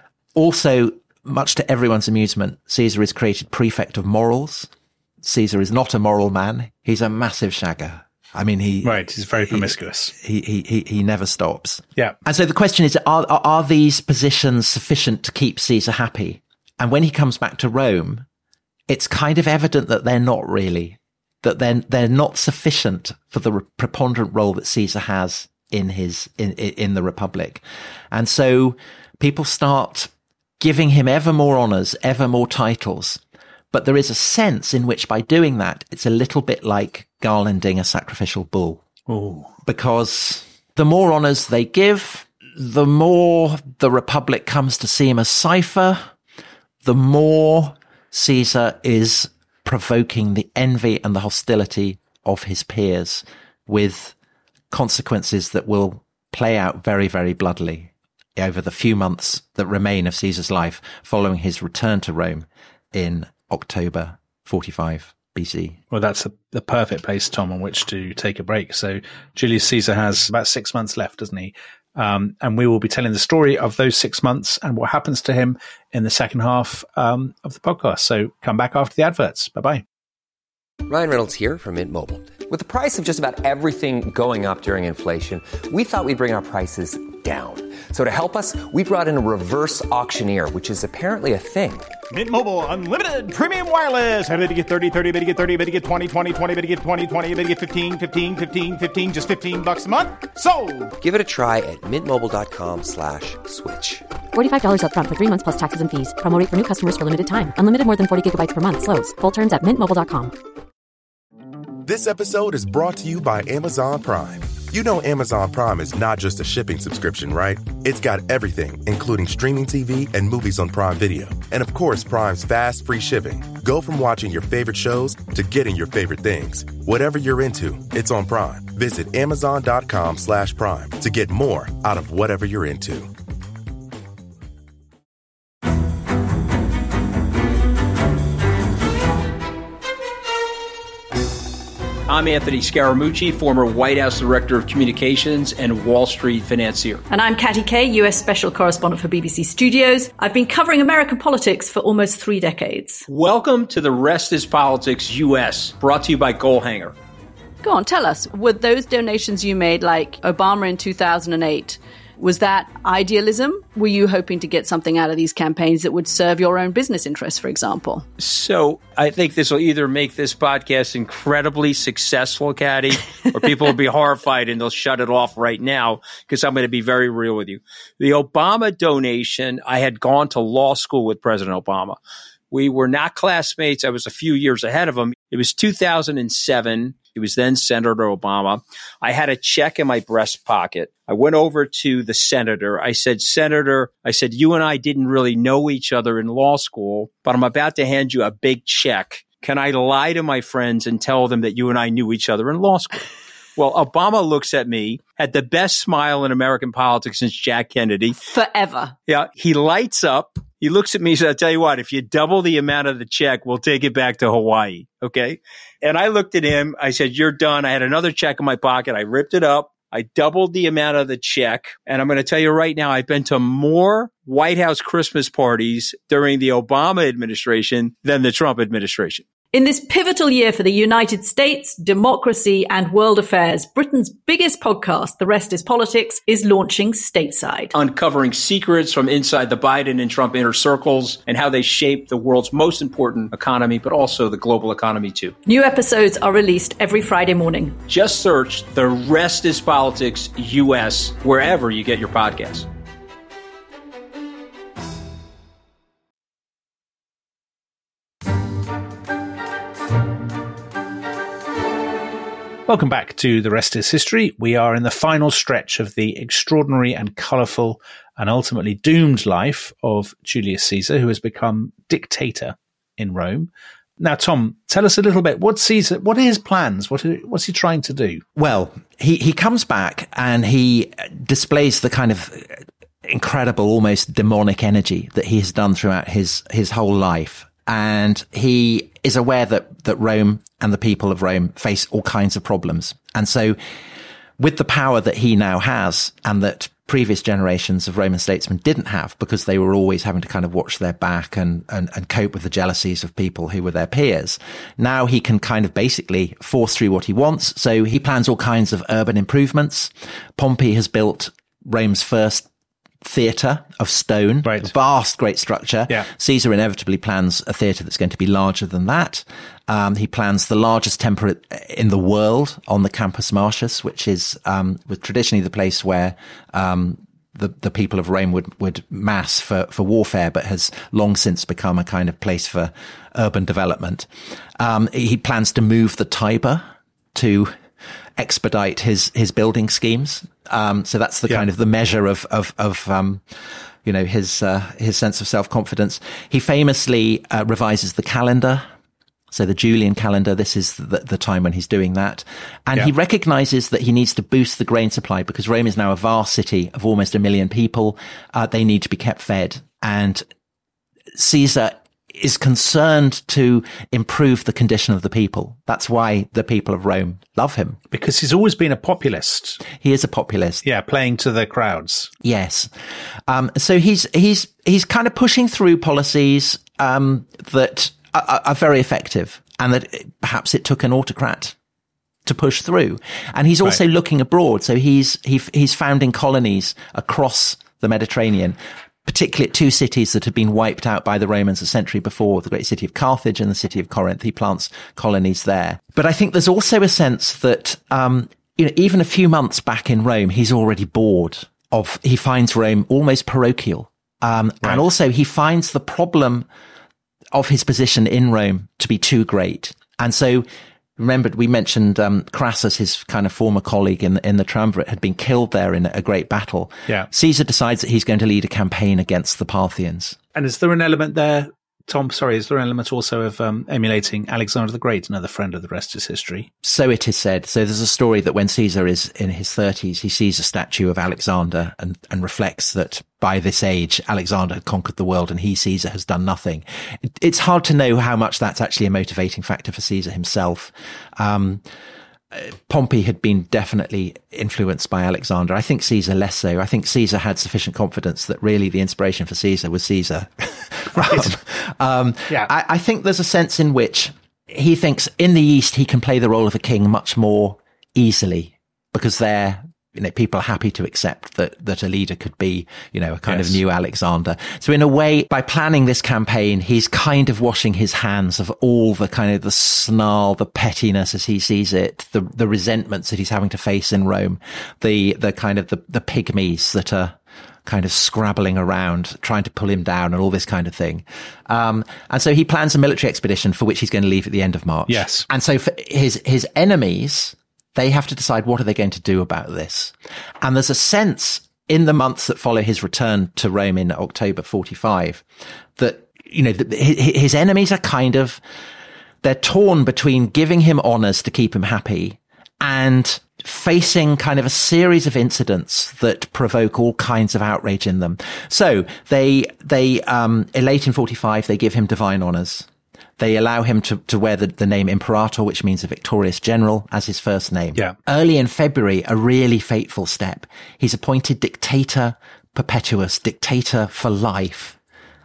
Also, much to everyone's amusement, Caesar is created prefect of morals. Caesar is not a moral man. He's a massive shagger. I mean, he... Right, he's very promiscuous. He, he, he, he never stops. Yeah. And so the question is, are, are, are these positions sufficient to keep Caesar happy? And when he comes back to Rome, it's kind of evident that they're not really, that they're, they're not sufficient for the preponderant role that Caesar has in his, in, in the Republic. And so people start giving him ever more honors, ever more titles. But there is a sense in which by doing that, it's a little bit like garlanding a sacrificial bull. Ooh. Because the more honors they give, the more the Republic comes to see him as cipher, the more Caesar is provoking the envy and the hostility of his peers, with consequences that will play out very, very bloodily over the few months that remain of Caesar's life following his return to Rome in October forty-five B C. Well, that's a, the perfect place, Tom, on which to take a break. So Julius Caesar has about six months left, doesn't he? Um, and we will be telling the story of those six months and what happens to him in the second half um, of the podcast. So come back after the adverts. Bye-bye. Ryan Reynolds here from Mint Mobile. With the price of just about everything going up during inflation, we thought we'd bring our prices down. So to help us, we brought in a reverse auctioneer, which is apparently a thing. Mint Mobile Unlimited Premium Wireless. How to get thirty, thirty, how to get thirty, how to get twenty, twenty, twenty, how to get twenty, twenty, how to get fifteen, fifteen, fifteen, fifteen, just fifteen bucks a month? Sold! Give it a try at mintmobile.com slash switch. forty-five dollars up front for three months plus taxes and fees. Promo rate for new customers for limited time. Unlimited more than forty gigabytes per month. Slows full terms at mint mobile dot com. This episode is brought to you by Amazon Prime. You know Amazon Prime is not just a shipping subscription, right? It's got everything, including streaming T V and movies on Prime Video. And of course, Prime's fast, free shipping. Go from watching your favorite shows to getting your favorite things. Whatever you're into, it's on Prime. Visit amazon.com slash prime to get more out of whatever you're into. I'm Anthony Scaramucci, former White House Director of Communications and Wall Street financier. And I'm Katty Kay, U S Special Correspondent for B B C Studios. I've been covering American politics for almost three decades. Welcome to The Rest is Politics U S, brought to you by Goalhanger. Go on, tell us, were those donations you made, like Obama in two thousand eight, Was that idealism? Were you hoping to get something out of these campaigns that would serve your own business interests, for example? So I think this will either make this podcast incredibly successful, Caddy, or people will be horrified and they'll shut it off right now because I'm going to be very real with you. The Obama donation, I had gone to law school with President Obama. We were not classmates. I was a few years ahead of him. It was two thousand seven. He was then Senator Obama. I had a check in my breast pocket. I went over to the senator. I said, Senator, I said, you and I didn't really know each other in law school, but I'm about to hand you a big check. Can I lie to my friends and tell them that you and I knew each other in law school? Well, Obama looks at me, had the best smile in American politics since Jack Kennedy. Forever. Yeah. He lights up. He looks at me and says, I'll tell you what, if you double the amount of the check, we'll take it back to Hawaii. Okay. And I looked at him. I said, you're done. I had another check in my pocket. I ripped it up. I doubled the amount of the check. And I'm going to tell you right now, I've been to more White House Christmas parties during the Obama administration than the Trump administration. In this pivotal year for the United States, democracy, and world affairs, Britain's biggest podcast, The Rest is Politics, is launching stateside. Uncovering secrets from inside the Biden and Trump inner circles and how they shape the world's most important economy, but also the global economy too. New episodes are released every Friday morning. Just search The Rest is Politics U S wherever you get your podcasts. Welcome back to The Rest is History. We are in the final stretch of the extraordinary and colourful and ultimately doomed life of Julius Caesar, who has become dictator in Rome. Now, Tom, tell us a little bit. What's Caesar? What are his plans? What are, what's he trying to do? Well, he, he comes back and he displays the kind of incredible, almost demonic energy that he has done throughout his, his whole life. And he is aware that, that Rome and the people of Rome face all kinds of problems. And so with the power that he now has and that previous generations of Roman statesmen didn't have because they were always having to kind of watch their back and, and, and cope with the jealousies of people who were their peers, now he can kind of basically force through what he wants. So he plans all kinds of urban improvements. Pompey has built Rome's first theatre of stone, right. Vast, great structure. Yeah. Caesar inevitably plans a theatre that's going to be larger than that. Um, he plans the largest temple in the world on the Campus Martius, which is um, was traditionally the place where um, the the people of Rome would would mass for for warfare, but has long since become a kind of place for urban development. Um, he plans to move the Tiber to expedite his his building schemes. Um, so that's the yeah. kind of the measure of of of um, you know his uh, his sense of self confidence. He famously uh, revises the calendar. So the Julian calendar, this is the, the time when he's doing that. And yeah. he recognizes that he needs to boost the grain supply because Rome is now a vast city of almost a million people. Uh, they need to be kept fed. And Caesar is concerned to improve the condition of the people. That's why the people of Rome love him. Because he's always been a populist. He is a populist. Yeah, playing to the crowds. Yes. Um, so he's, he's, he's kind of pushing through policies, um, that are, are very effective and that perhaps it took an autocrat to push through. And he's also right. looking abroad. So he's, he, he's founding colonies across the Mediterranean, particularly at two cities that had been wiped out by the Romans a century before, the great city of Carthage and the city of Corinth. He plants colonies there. But I think there's also a sense that, um, you know, even a few months back in Rome, he's already bored of, he finds Rome almost parochial. Um, right. And also he finds the problem of his position in Rome to be too great. And so, remember, we mentioned um, Crassus, his kind of former colleague in, in the triumvirate, had been killed there in a great battle. Yeah. Caesar decides that he's going to lead a campaign against the Parthians. And is there an element there, Tom, sorry, is there an element also of um, emulating Alexander the Great, another friend of The Rest is History? So it is said. So there's a story that when Caesar is in his thirties, he sees a statue of Alexander and, and reflects that by this age, Alexander had conquered the world and he, Caesar, has done nothing. It, it's hard to know how much that's actually a motivating factor for Caesar himself. Um, Pompey had been definitely influenced by Alexander. I think Caesar less so. I think Caesar had sufficient confidence that really the inspiration for Caesar was Caesar. Right. um, yeah. I, I think there's a sense in which he thinks in the East he can play the role of a king much more easily because there you know, people are happy to accept that, that a leader could be, you know, a kind yes. of new Alexander. So in a way, by planning this campaign, he's kind of washing his hands of all the kind of the snarl, the pettiness as he sees it, the, the resentments that he's having to face in Rome, the, the kind of the, the pygmies that are kind of scrabbling around, trying to pull him down and all this kind of thing. Um, and so he plans a military expedition for which he's going to leave at the end of March. Yes. And so for his, his enemies, they have to decide what are they going to do about this. And there's a sense in the months that follow his return to Rome in October forty-five that, you know, the, his enemies are kind of, they're torn between giving him honors to keep him happy and facing kind of a series of incidents that provoke all kinds of outrage in them. So they, they, um, elate in forty-five, they give him divine honors. They allow him to, to wear the, the name Imperator, which means a victorious general, as his first name. Yeah. Early in February, a really fateful step. He's appointed dictator perpetuus, dictator for life.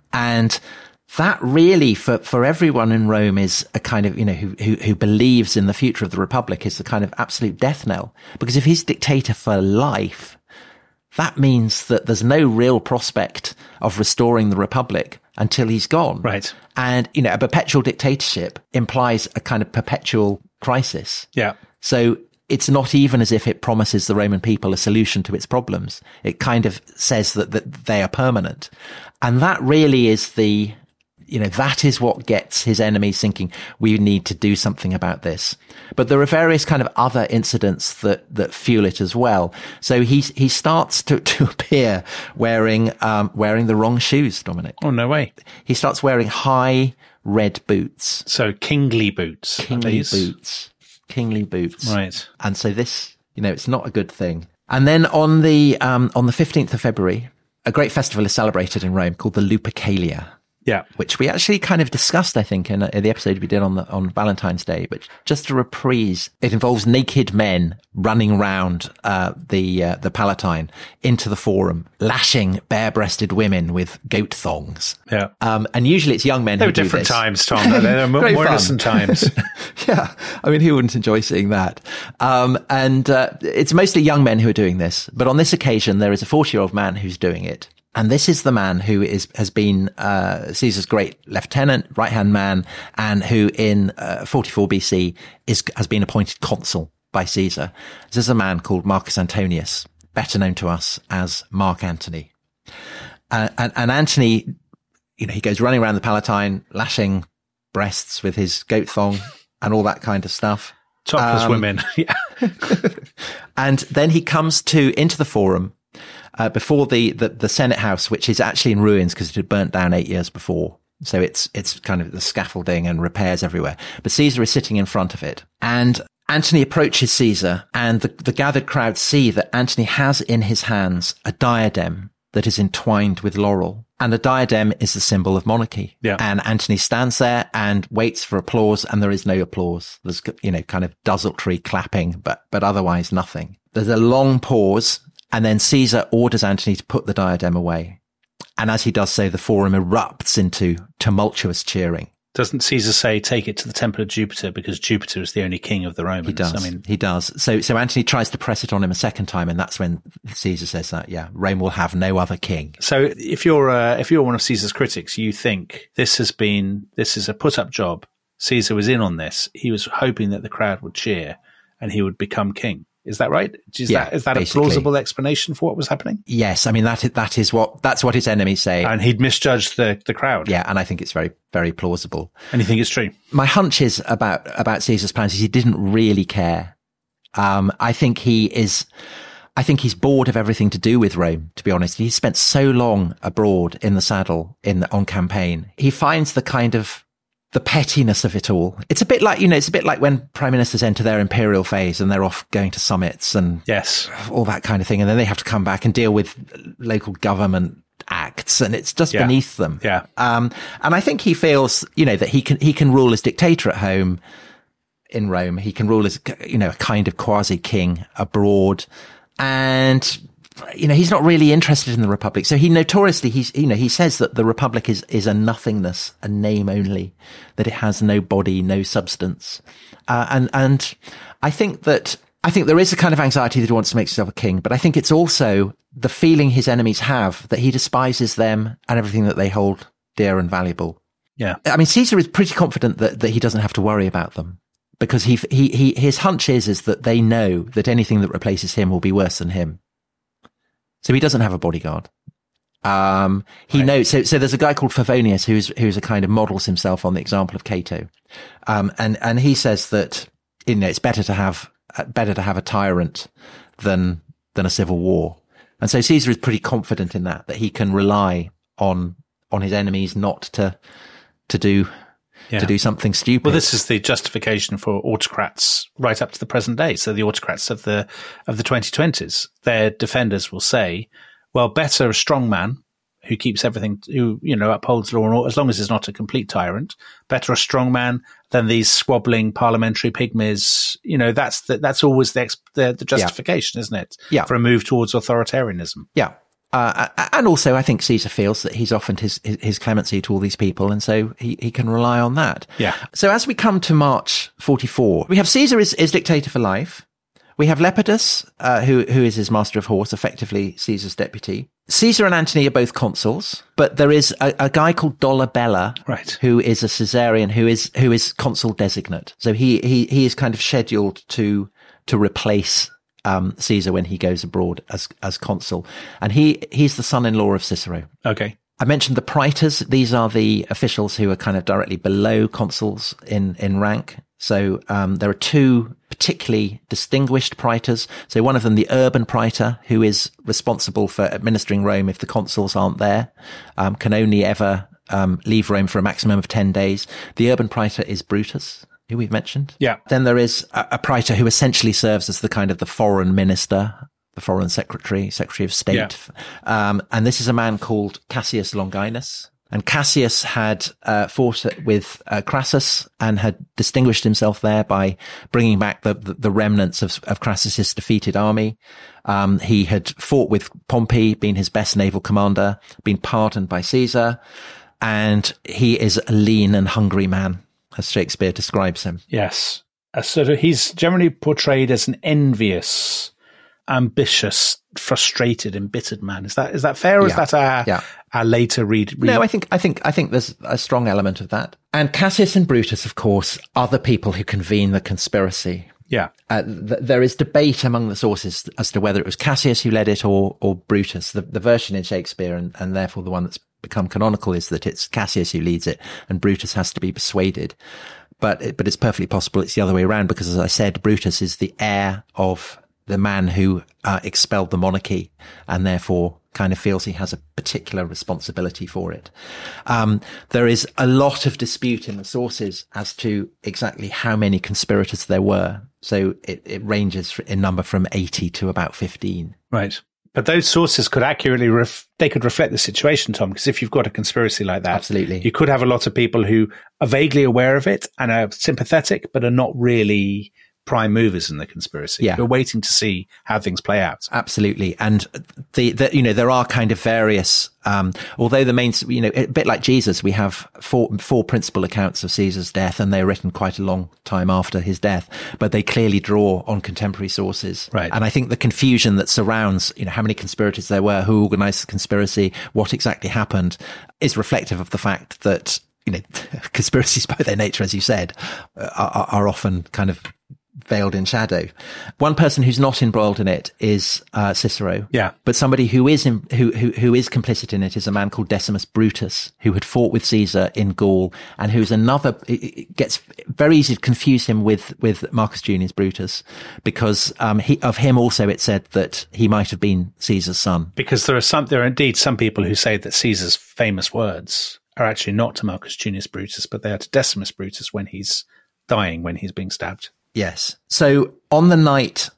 And that really, for, for everyone in Rome, is a kind of, you know, who, who, who believes in the future of the Republic, is the kind of absolute death knell. Because if he's dictator for life, that means that there's no real prospect of restoring the Republic until he's gone. Right. And, you know, a perpetual dictatorship implies a kind of perpetual crisis. Yeah. So it's not even as if it promises the Roman people a solution to its problems. It kind of says that, that they are permanent. And that really is the, you know, that is what gets his enemies thinking, we need to do something about this. But there are various kind of other incidents that, that fuel it as well. So he, he starts to, to appear wearing, um, wearing the wrong shoes, Dominic. Oh, no way. He starts wearing high red boots. So kingly boots. Kingly boots. Kingly boots. Right. And so this, you know, it's not a good thing. And then on the, um, on the fifteenth of February, a great festival is celebrated in Rome called the Lupercalia. Yeah. Which we actually kind of discussed, I think, in, in the episode we did on the, on Valentine's Day, but just a reprise. It involves naked men running round, uh, the, uh, the Palatine into the Forum, lashing bare-breasted women with goat thongs. Yeah. Um, and usually it's young men They who were do different this. times, Tom. They were more, more innocent times. Yeah. I mean, who wouldn't enjoy seeing that? Um, and, uh, it's mostly young men who are doing this, but on this occasion, there is a forty-year-old man who's doing it. And this is the man who is, has been, uh, Caesar's great lieutenant, right-hand man, and who in, uh, forty-four B C is, has been appointed consul by Caesar. This is a man called Marcus Antonius, better known to us as Mark Antony. Uh, and, and Antony, you know, he goes running around the Palatine, lashing breasts with his goat thong and all that kind of stuff. Topless Um, women. Yeah. And then he comes to, into the Forum, Uh, before the, the, the Senate House, which is actually in ruins because it had burnt down eight years before. So it's, it's kind of the scaffolding and repairs everywhere. But Caesar is sitting in front of it. And Antony approaches Caesar, and the, the gathered crowd see that Antony has in his hands a diadem that is entwined with laurel. And a diadem is the symbol of monarchy. Yeah. And Antony stands there and waits for applause, and there is no applause. There's, you know, kind of desultory clapping, but, but otherwise nothing. There's a long pause. And then Caesar orders Antony to put the diadem away. And as he does so, the Forum erupts into tumultuous cheering. Doesn't Caesar say, take it to the temple of Jupiter because Jupiter is the only king of the Romans? He does. I mean, he does. So, so Antony tries to press it on him a second time. And that's when Caesar says that, yeah, Rome will have no other king. So if you're, uh, if you're one of Caesar's critics, you think this has been, this is a put up job. Caesar was in on this. He was hoping that the crowd would cheer and he would become king. Is that right? Is Yeah, that, is that a basically. plausible explanation for what was happening? Yes. I mean, that, that is what, that's what his enemies say. And he'd misjudged the, the crowd. Yeah. And I think it's very, very plausible. And you think it's true? My hunch is about, about Caesar's plans is he didn't really care. Um, I think he is, I think he's bored of everything to do with Rome, to be honest. He spent so long abroad in the saddle in the, on campaign. He finds the kind of, the pettiness of it all. It's a bit like, you know, it's a bit like when prime ministers enter their imperial phase and they're off going to summits and yes, all that kind of thing. And then they have to come back and deal with local government acts, and it's just yeah. beneath them. Yeah. Um, and I think he feels, you know, that he can, he can rule as dictator at home in Rome. He can rule as, you know, a kind of quasi king abroad. And, you know, he's not really interested in the Republic. So he notoriously, he's, you know, he says that the Republic is, is a nothingness, a name only, that it has no body, no substance. Uh, and, and I think that I think there is a kind of anxiety that he wants to make himself a king, but I think it's also the feeling his enemies have that he despises them and everything that they hold dear and valuable. Yeah. I mean, Caesar is pretty confident that, that he doesn't have to worry about them because he, he, he, his hunch is, is that they know that anything that replaces him will be worse than him. So he doesn't have a bodyguard. Um, he right. knows, so, so there's a guy called Favonius who's, who's a kind of models himself on the example of Cato. Um, and, and he says that, you know, it's better to have, better to have a tyrant than, than a civil war. And so Caesar is pretty confident in that, that he can rely on, on his enemies not to, to do, yeah. to do something stupid. Well, this is the justification for autocrats right up to the present day. So the autocrats of the, of the twenty twenties, their defenders will say, well, better a strong man who keeps everything, who, you know, upholds law and order, as long as he's not a complete tyrant. Better a strong man than these squabbling parliamentary pygmies. You know, that's the, that's always the, the, the justification, yeah. isn't it? Yeah. For a move towards authoritarianism. Yeah. Uh, and also I think Caesar feels that he's offered his, his, his clemency to all these people. And so he, he can rely on that. Yeah. So as we come to March forty-four, we have Caesar is, is dictator for life. We have Lepidus, uh, who, who is his master of horse, effectively Caesar's deputy. Caesar and Antony are both consuls, but there is a, a guy called Dolabella, right, who is a Caesarian, who is, who is consul designate. So he, he, he is kind of scheduled to, to replace, um, Caesar when he goes abroad as, as consul. And he, he's the son-in-law of Cicero. Okay. I mentioned the praetors. These are the officials who are kind of directly below consuls in, in rank. So, um, there are two particularly distinguished praetors. So one of them, the urban praetor, who is responsible for administering Rome if the consuls aren't there, um, can only ever, um, leave Rome for a maximum of ten days. The urban praetor is Brutus, who we've mentioned. Yeah. Then there is a, a praetor who essentially serves as the kind of the foreign minister, the foreign secretary, secretary of state. Yeah. Um, and this is a man called Cassius Longinus. And Cassius had uh, fought with uh, Crassus and had distinguished himself there by bringing back the, the, the remnants of, of Crassus's defeated army. Um, he had fought with Pompey, been his best naval commander, been pardoned by Caesar, and he is a lean and hungry man, as Shakespeare describes him. Yes. Uh, sort of, he's generally portrayed as an envious, ambitious, frustrated, embittered man. Is that is that fair, or yeah. is that our, yeah. our later read, read? No, I think I think I think there's a strong element of that. And Cassius and Brutus, of course, are the people who convene the conspiracy. Yeah, uh, th- there is debate among the sources as to whether it was Cassius who led it or or Brutus. The, the version in Shakespeare, and, and therefore the one that's become canonical, is that it's Cassius who leads it, and Brutus has to be persuaded. But it, but it's perfectly possible it's the other way around, because, as I said, Brutus is the heir of the man who uh, expelled the monarchy, and therefore kind of feels he has a particular responsibility for it. Um, there is a lot of dispute in the sources as to exactly how many conspirators there were. So it, it ranges in number from eighty to about fifteen. Right. But those sources could accurately, ref- they could reflect the situation, Tom, because if you've got a conspiracy like that, absolutely, you could have a lot of people who are vaguely aware of it and are sympathetic, but are not really prime movers in the conspiracy. Yeah. We're waiting to see how things play out. Absolutely. And the, the you know, there are kind of various, um, although the main, you know, a bit like Jesus, we have four, four principal accounts of Caesar's death, and they're written quite a long time after his death, but they clearly draw on contemporary sources. Right. And I think the confusion that surrounds, you know, how many conspirators there were, who organized the conspiracy, what exactly happened, is reflective of the fact that, you know, conspiracies by their nature, as you said, are, are often kind of veiled in shadow. One person who's not embroiled in it is uh, Cicero. Yeah. But somebody who is in, who, who who is complicit in it is a man called Decimus Brutus, who had fought with Caesar in Gaul, and who's another. It gets very easy to confuse him with with Marcus Junius Brutus, because um, he, of him also it said that he might have been Caesar's son. Because there are some, there are indeed some people who say that Caesar's famous words are actually not to Marcus Junius Brutus, but they are to Decimus Brutus when he's dying, when he's being stabbed. Yes. So on the night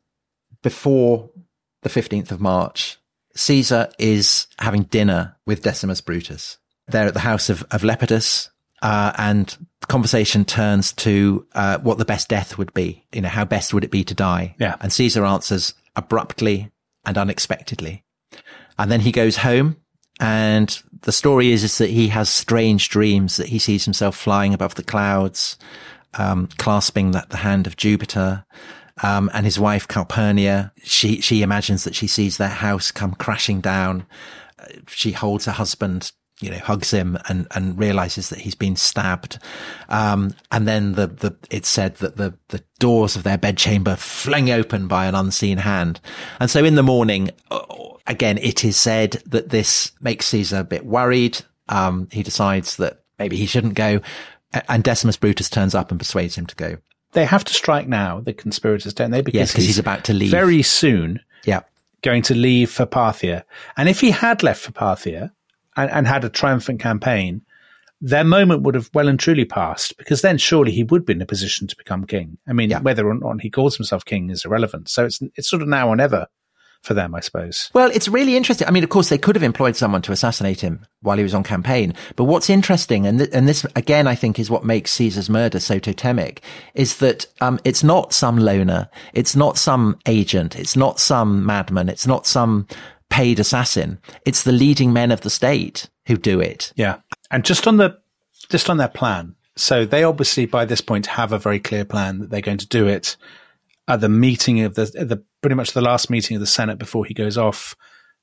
before the fifteenth of March, Caesar is having dinner with Decimus Brutus. They're at the house of, of Lepidus, uh, and the conversation turns to uh, what the best death would be. You know, how best would it be to die? Yeah. And Caesar answers abruptly and unexpectedly. And then he goes home, and the story is, is that he has strange dreams, that he sees himself flying above the clouds, Um, clasping that the hand of Jupiter, Um, and his wife Calpurnia, she, she imagines that she sees their house come crashing down. Uh, she holds her husband, you know, hugs him and, and realizes that he's been stabbed. Um, and then the, the, it's said that the, the doors of their bedchamber fling open by an unseen hand. And so in the morning, again, it is said that this makes Caesar a bit worried. Um, he decides that maybe he shouldn't go. And Decimus Brutus turns up and persuades him to go. They have to strike now, the conspirators, don't they? Because yes, because he's, he's about to leave. Very soon. Yeah. Going to leave for Parthia. And if he had left for Parthia and, and had a triumphant campaign, their moment would have well and truly passed, because then surely he would be in a position to become king. I mean, yeah. whether or not he calls himself king is irrelevant. So it's it's sort of now or never for them, I suppose. Well, it's really interesting. I mean, of course, they could have employed someone to assassinate him while he was on campaign. But what's interesting, and, th- and this, again, I think is what makes Caesar's murder so totemic, is that um, it's not some loner. It's not some agent. It's not some madman. It's not some paid assassin. It's the leading men of the state who do it. Yeah. And just on the just on their plan. So they obviously, by this point, have a very clear plan that they're going to do it at the meeting of the, the pretty much the last meeting of the Senate before he goes off.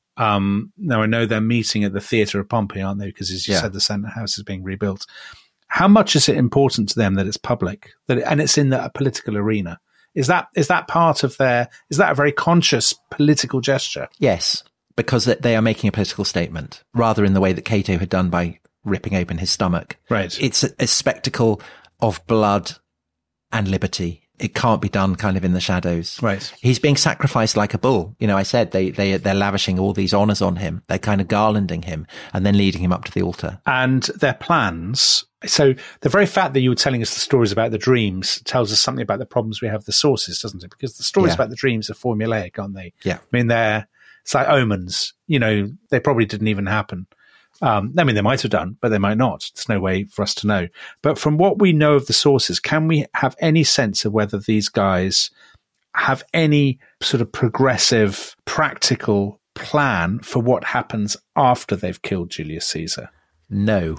Um, now I know they're meeting at the Theatre of Pompey, aren't they? Because as you yeah. said, the Senate House is being rebuilt. How much is it important to them that it's public, that it, and it's in the a political arena? Is that is that part of their? Is that a very conscious political gesture? Yes, because they are making a political statement, rather in the way that Cato had done by ripping open his stomach. Right. It's a, a spectacle of blood and liberty. It can't be done kind of in the shadows. Right. He's being sacrificed like a bull. You know, I said they, they, they're lavishing all these honors on him. They're kind of garlanding him and then leading him up to the altar. And their plans. So the very fact that you were telling us the stories about the dreams tells us something about the problems we have with the sources, doesn't it? Because the stories yeah. about the dreams are formulaic, aren't they? Yeah. I mean, they're, it's like omens. You know, they probably didn't even happen. Um, I mean, they might have done, but they might not. There's no way for us to know. But from what we know of the sources, can we have any sense of whether these guys have any sort of progressive, practical plan for what happens after they've killed Julius Caesar? No.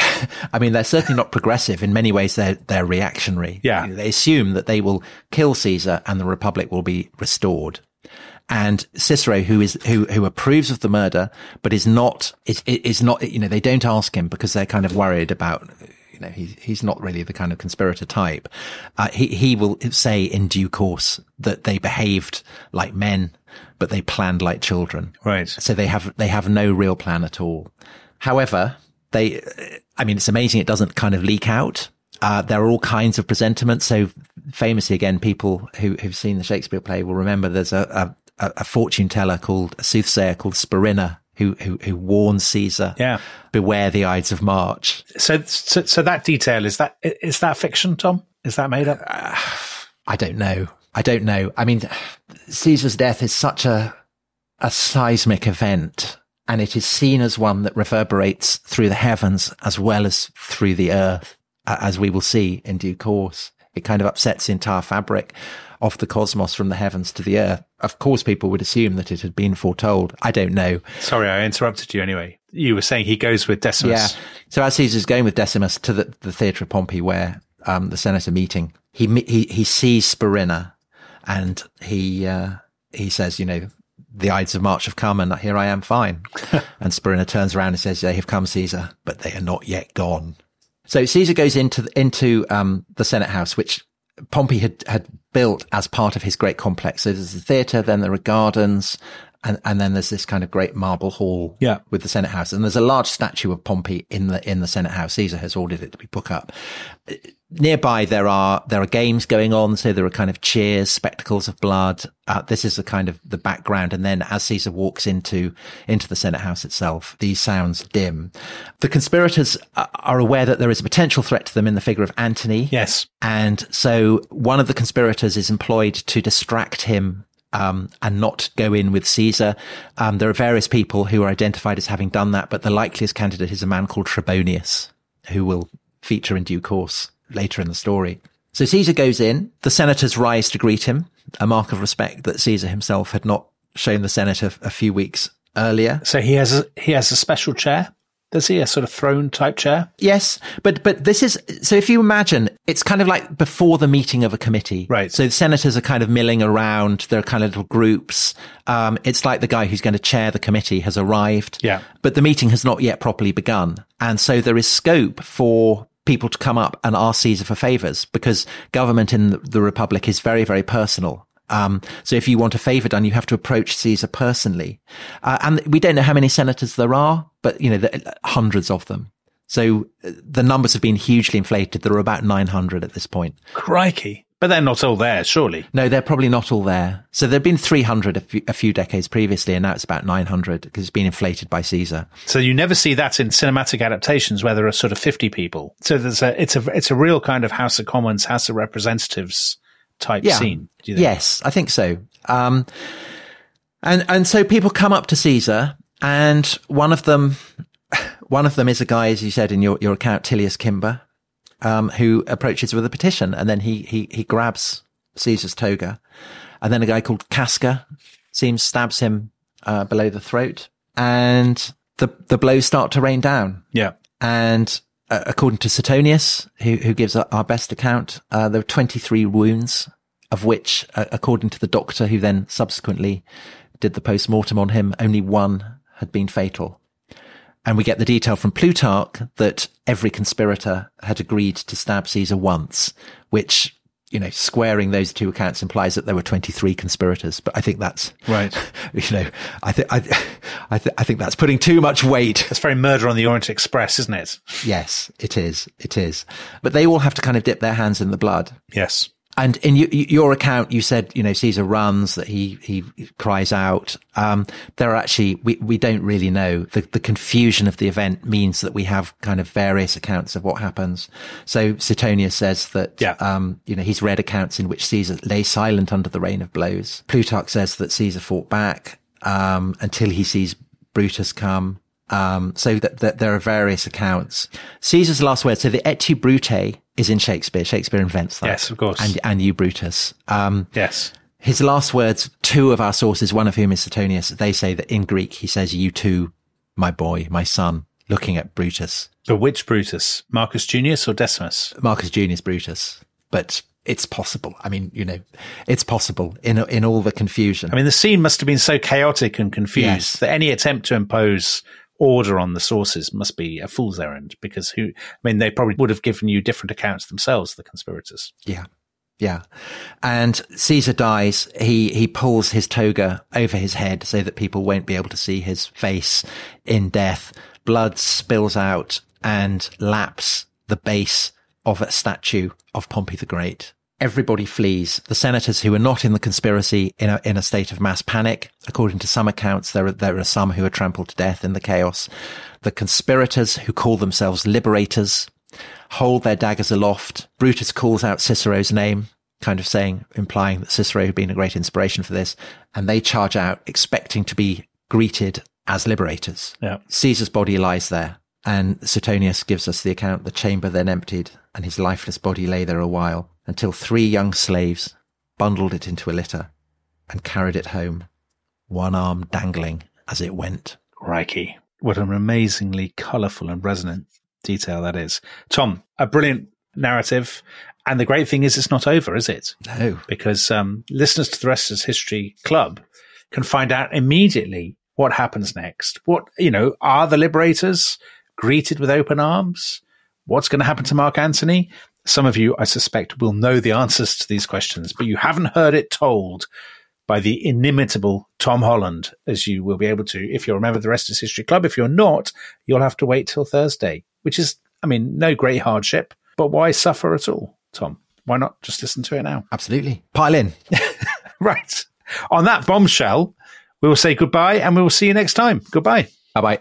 I mean, they're certainly not progressive. In many ways, they're, they're reactionary. Yeah. They assume that they will kill Caesar and the Republic will be restored. And Cicero, who is, who, who approves of the murder, but is not, is, is not, you know, they don't ask him because they're kind of worried about, you know, he, he's not really the kind of conspirator type. Uh, he, he will say in due course that they behaved like men, but they planned like children. Right. So they have, they have no real plan at all. However, they, I mean, it's amazing it doesn't kind of leak out. Uh, there are all kinds of presentiments. So famously, again, people who, who've seen the Shakespeare play will remember there's a, a, a fortune teller called, a soothsayer called Spurinna, who, who, who warns Caesar, yeah. beware the Ides of March. So, so, so that detail, is that, is that fiction, Tom? Is that made up? Uh, I don't know. I don't know. I mean, Caesar's death is such a, a seismic event, and it is seen as one that reverberates through the heavens as well as through the earth, as we will see in due course. It kind of upsets the entire fabric of the cosmos from the heavens to the earth. Of course, people would assume that it had been foretold. I don't know. Sorry, I interrupted you anyway. You were saying he goes with Decimus. Yeah. So as Caesar's going with Decimus to the, the Theatre of Pompey, where um, the Senate are meeting, he he he sees Spurinna, and he uh, he says, you know, the Ides of March have come, and here I am, fine. And Spurinna turns around and says, they have come, Caesar, but they are not yet gone. So Caesar goes into into um, the Senate House, which Pompey had, had built as part of his great complex. So there's the theatre, then there are gardens, and, and then there's this kind of great marble hall yeah. with the Senate House. And there's a large statue of Pompey in the in the Senate House. Caesar has ordered it to be put up. Nearby, there are there are games going on, so there are kind of cheers, spectacles of blood. Uh, this is the kind of the background, and then as Caesar walks into into the Senate House itself, these sounds dim. The conspirators are aware that there is a potential threat to them in the figure of Antony. Yes, and so one of the conspirators is employed to distract him um, and not go in with Caesar. Um, there are various people who are identified as having done that, but the likeliest candidate is a man called Trebonius, who will feature in due course later in the story. So Caesar goes in, the senators rise to greet him, a mark of respect that Caesar himself had not shown the Senate a, a few weeks earlier. So he has a, he has a special chair? Does he? A sort of throne type chair? Yes, but but this is, so if you imagine, it's kind of like before the meeting of a committee. Right. So the senators are kind of milling around. There are kind of little groups. Um, it's like the guy who's going to chair the committee has arrived. Yeah. But the meeting has not yet properly begun. And so there is scope for people to come up and ask Caesar for favors, because government in the Republic is very, very personal. Um, so if you want a favor done, you have to approach Caesar personally. Uh, and we don't know how many senators there are, but, you know, the, hundreds of them. So the numbers have been hugely inflated. There are about nine hundred at this point. Crikey. But they're not all there, surely. No, they're probably not all there. So there have been three hundred a few, a few decades previously, and now it's about nine hundred because it's been inflated by Caesar. So you never see that in cinematic adaptations where there are sort of fifty people. So there's a, it's a, it's a real kind of House of Commons, House of Representatives type yeah. scene. Do you think? Yes, I think so. Um, and, and so people come up to Caesar, and one of them, one of them is a guy, as you said in your, your account, Tilius Kimber, um, who approaches with a petition, and then he, he, he grabs Caesar's toga. And then a guy called Casca seems, stabs him, uh, below the throat, and the, the blows start to rain down. Yeah. And, Uh, according to Suetonius, who, who gives our best account, uh, there were twenty-three wounds, of which, uh, according to the doctor who then subsequently did the post-mortem on him, only one had been fatal. And we get the detail from Plutarch that every conspirator had agreed to stab Caesar once, which, you know, squaring those two accounts implies that there were twenty-three conspirators. But I think that's right. You know, I think I, I, th- I think that's putting too much weight. It's very Murder on the Orient Express, isn't it? Yes, it is. It is. But they all have to kind of dip their hands in the blood. Yes. And in y- your account, you said, you know, Caesar runs, that he, he cries out. Um, there are actually, we, we don't really know. The, the confusion of the event means that we have kind of various accounts of what happens. So Suetonius says that, yeah. um, you know, he's read accounts in which Caesar lay silent under the rain of blows. Plutarch says that Caesar fought back, um, until he sees Brutus come. Um, so that, that there are various accounts. Caesar's last word, so the et tu Brute is in Shakespeare. Shakespeare invents that. Yes, of course. And, and you Brutus. Um, yes. His last words, two of our sources, one of whom is Suetonius, they say that in Greek, he says, you too, my boy, my son, looking at Brutus. But which Brutus? Marcus Junius or Decimus? Marcus Junius Brutus. But it's possible. I mean, you know, it's possible in, in all the confusion. I mean, the scene must have been so chaotic and confused yes. that any attempt to impose order on the sources must be a fool's errand, because who, I mean, they probably would have given you different accounts themselves, the conspirators. Yeah. Yeah. And Caesar dies. He, he pulls his toga over his head so that people won't be able to see his face in death. Blood spills out and laps the base of a statue of Pompey the Great. Everybody flees. The senators who are not in the conspiracy in a, in a state of mass panic. According to some accounts, there are, there are some who are trampled to death in the chaos. The conspirators, who call themselves liberators, hold their daggers aloft. Brutus calls out Cicero's name, kind of saying, implying that Cicero had been a great inspiration for this. And they charge out, expecting to be greeted as liberators. Yeah. Caesar's body lies there. And Suetonius gives us the account. The chamber then emptied, and his lifeless body lay there a while, until three young slaves bundled it into a litter and carried it home, one arm dangling as it went. Crikey. What an amazingly colourful and resonant detail that is. Tom, a brilliant narrative. And the great thing is it's not over, is it? No. Because um, listeners to the Rest is History Club can find out immediately what happens next. What, you know, are the liberators greeted with open arms? What's going to happen to Mark Antony? Some of you, I suspect, will know the answers to these questions, but you haven't heard it told by the inimitable Tom Holland, as you will be able to if you're a member of the Rest is History Club. If you're not, you'll have to wait till Thursday, which is, I mean, no great hardship, but why suffer at all, Tom? Why not just listen to it now? Absolutely. Pile in. Right. On that bombshell, we will say goodbye, and we will see you next time. Goodbye. Bye-bye.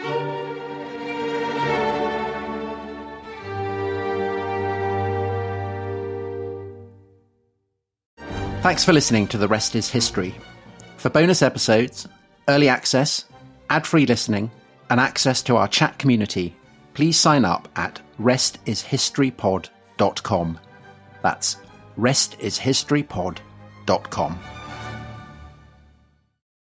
Thanks for listening to The Rest is History. For bonus episodes, early access, ad-free listening, and access to our chat community, please sign up at rest is history pod dot com. That's rest is history pod dot com.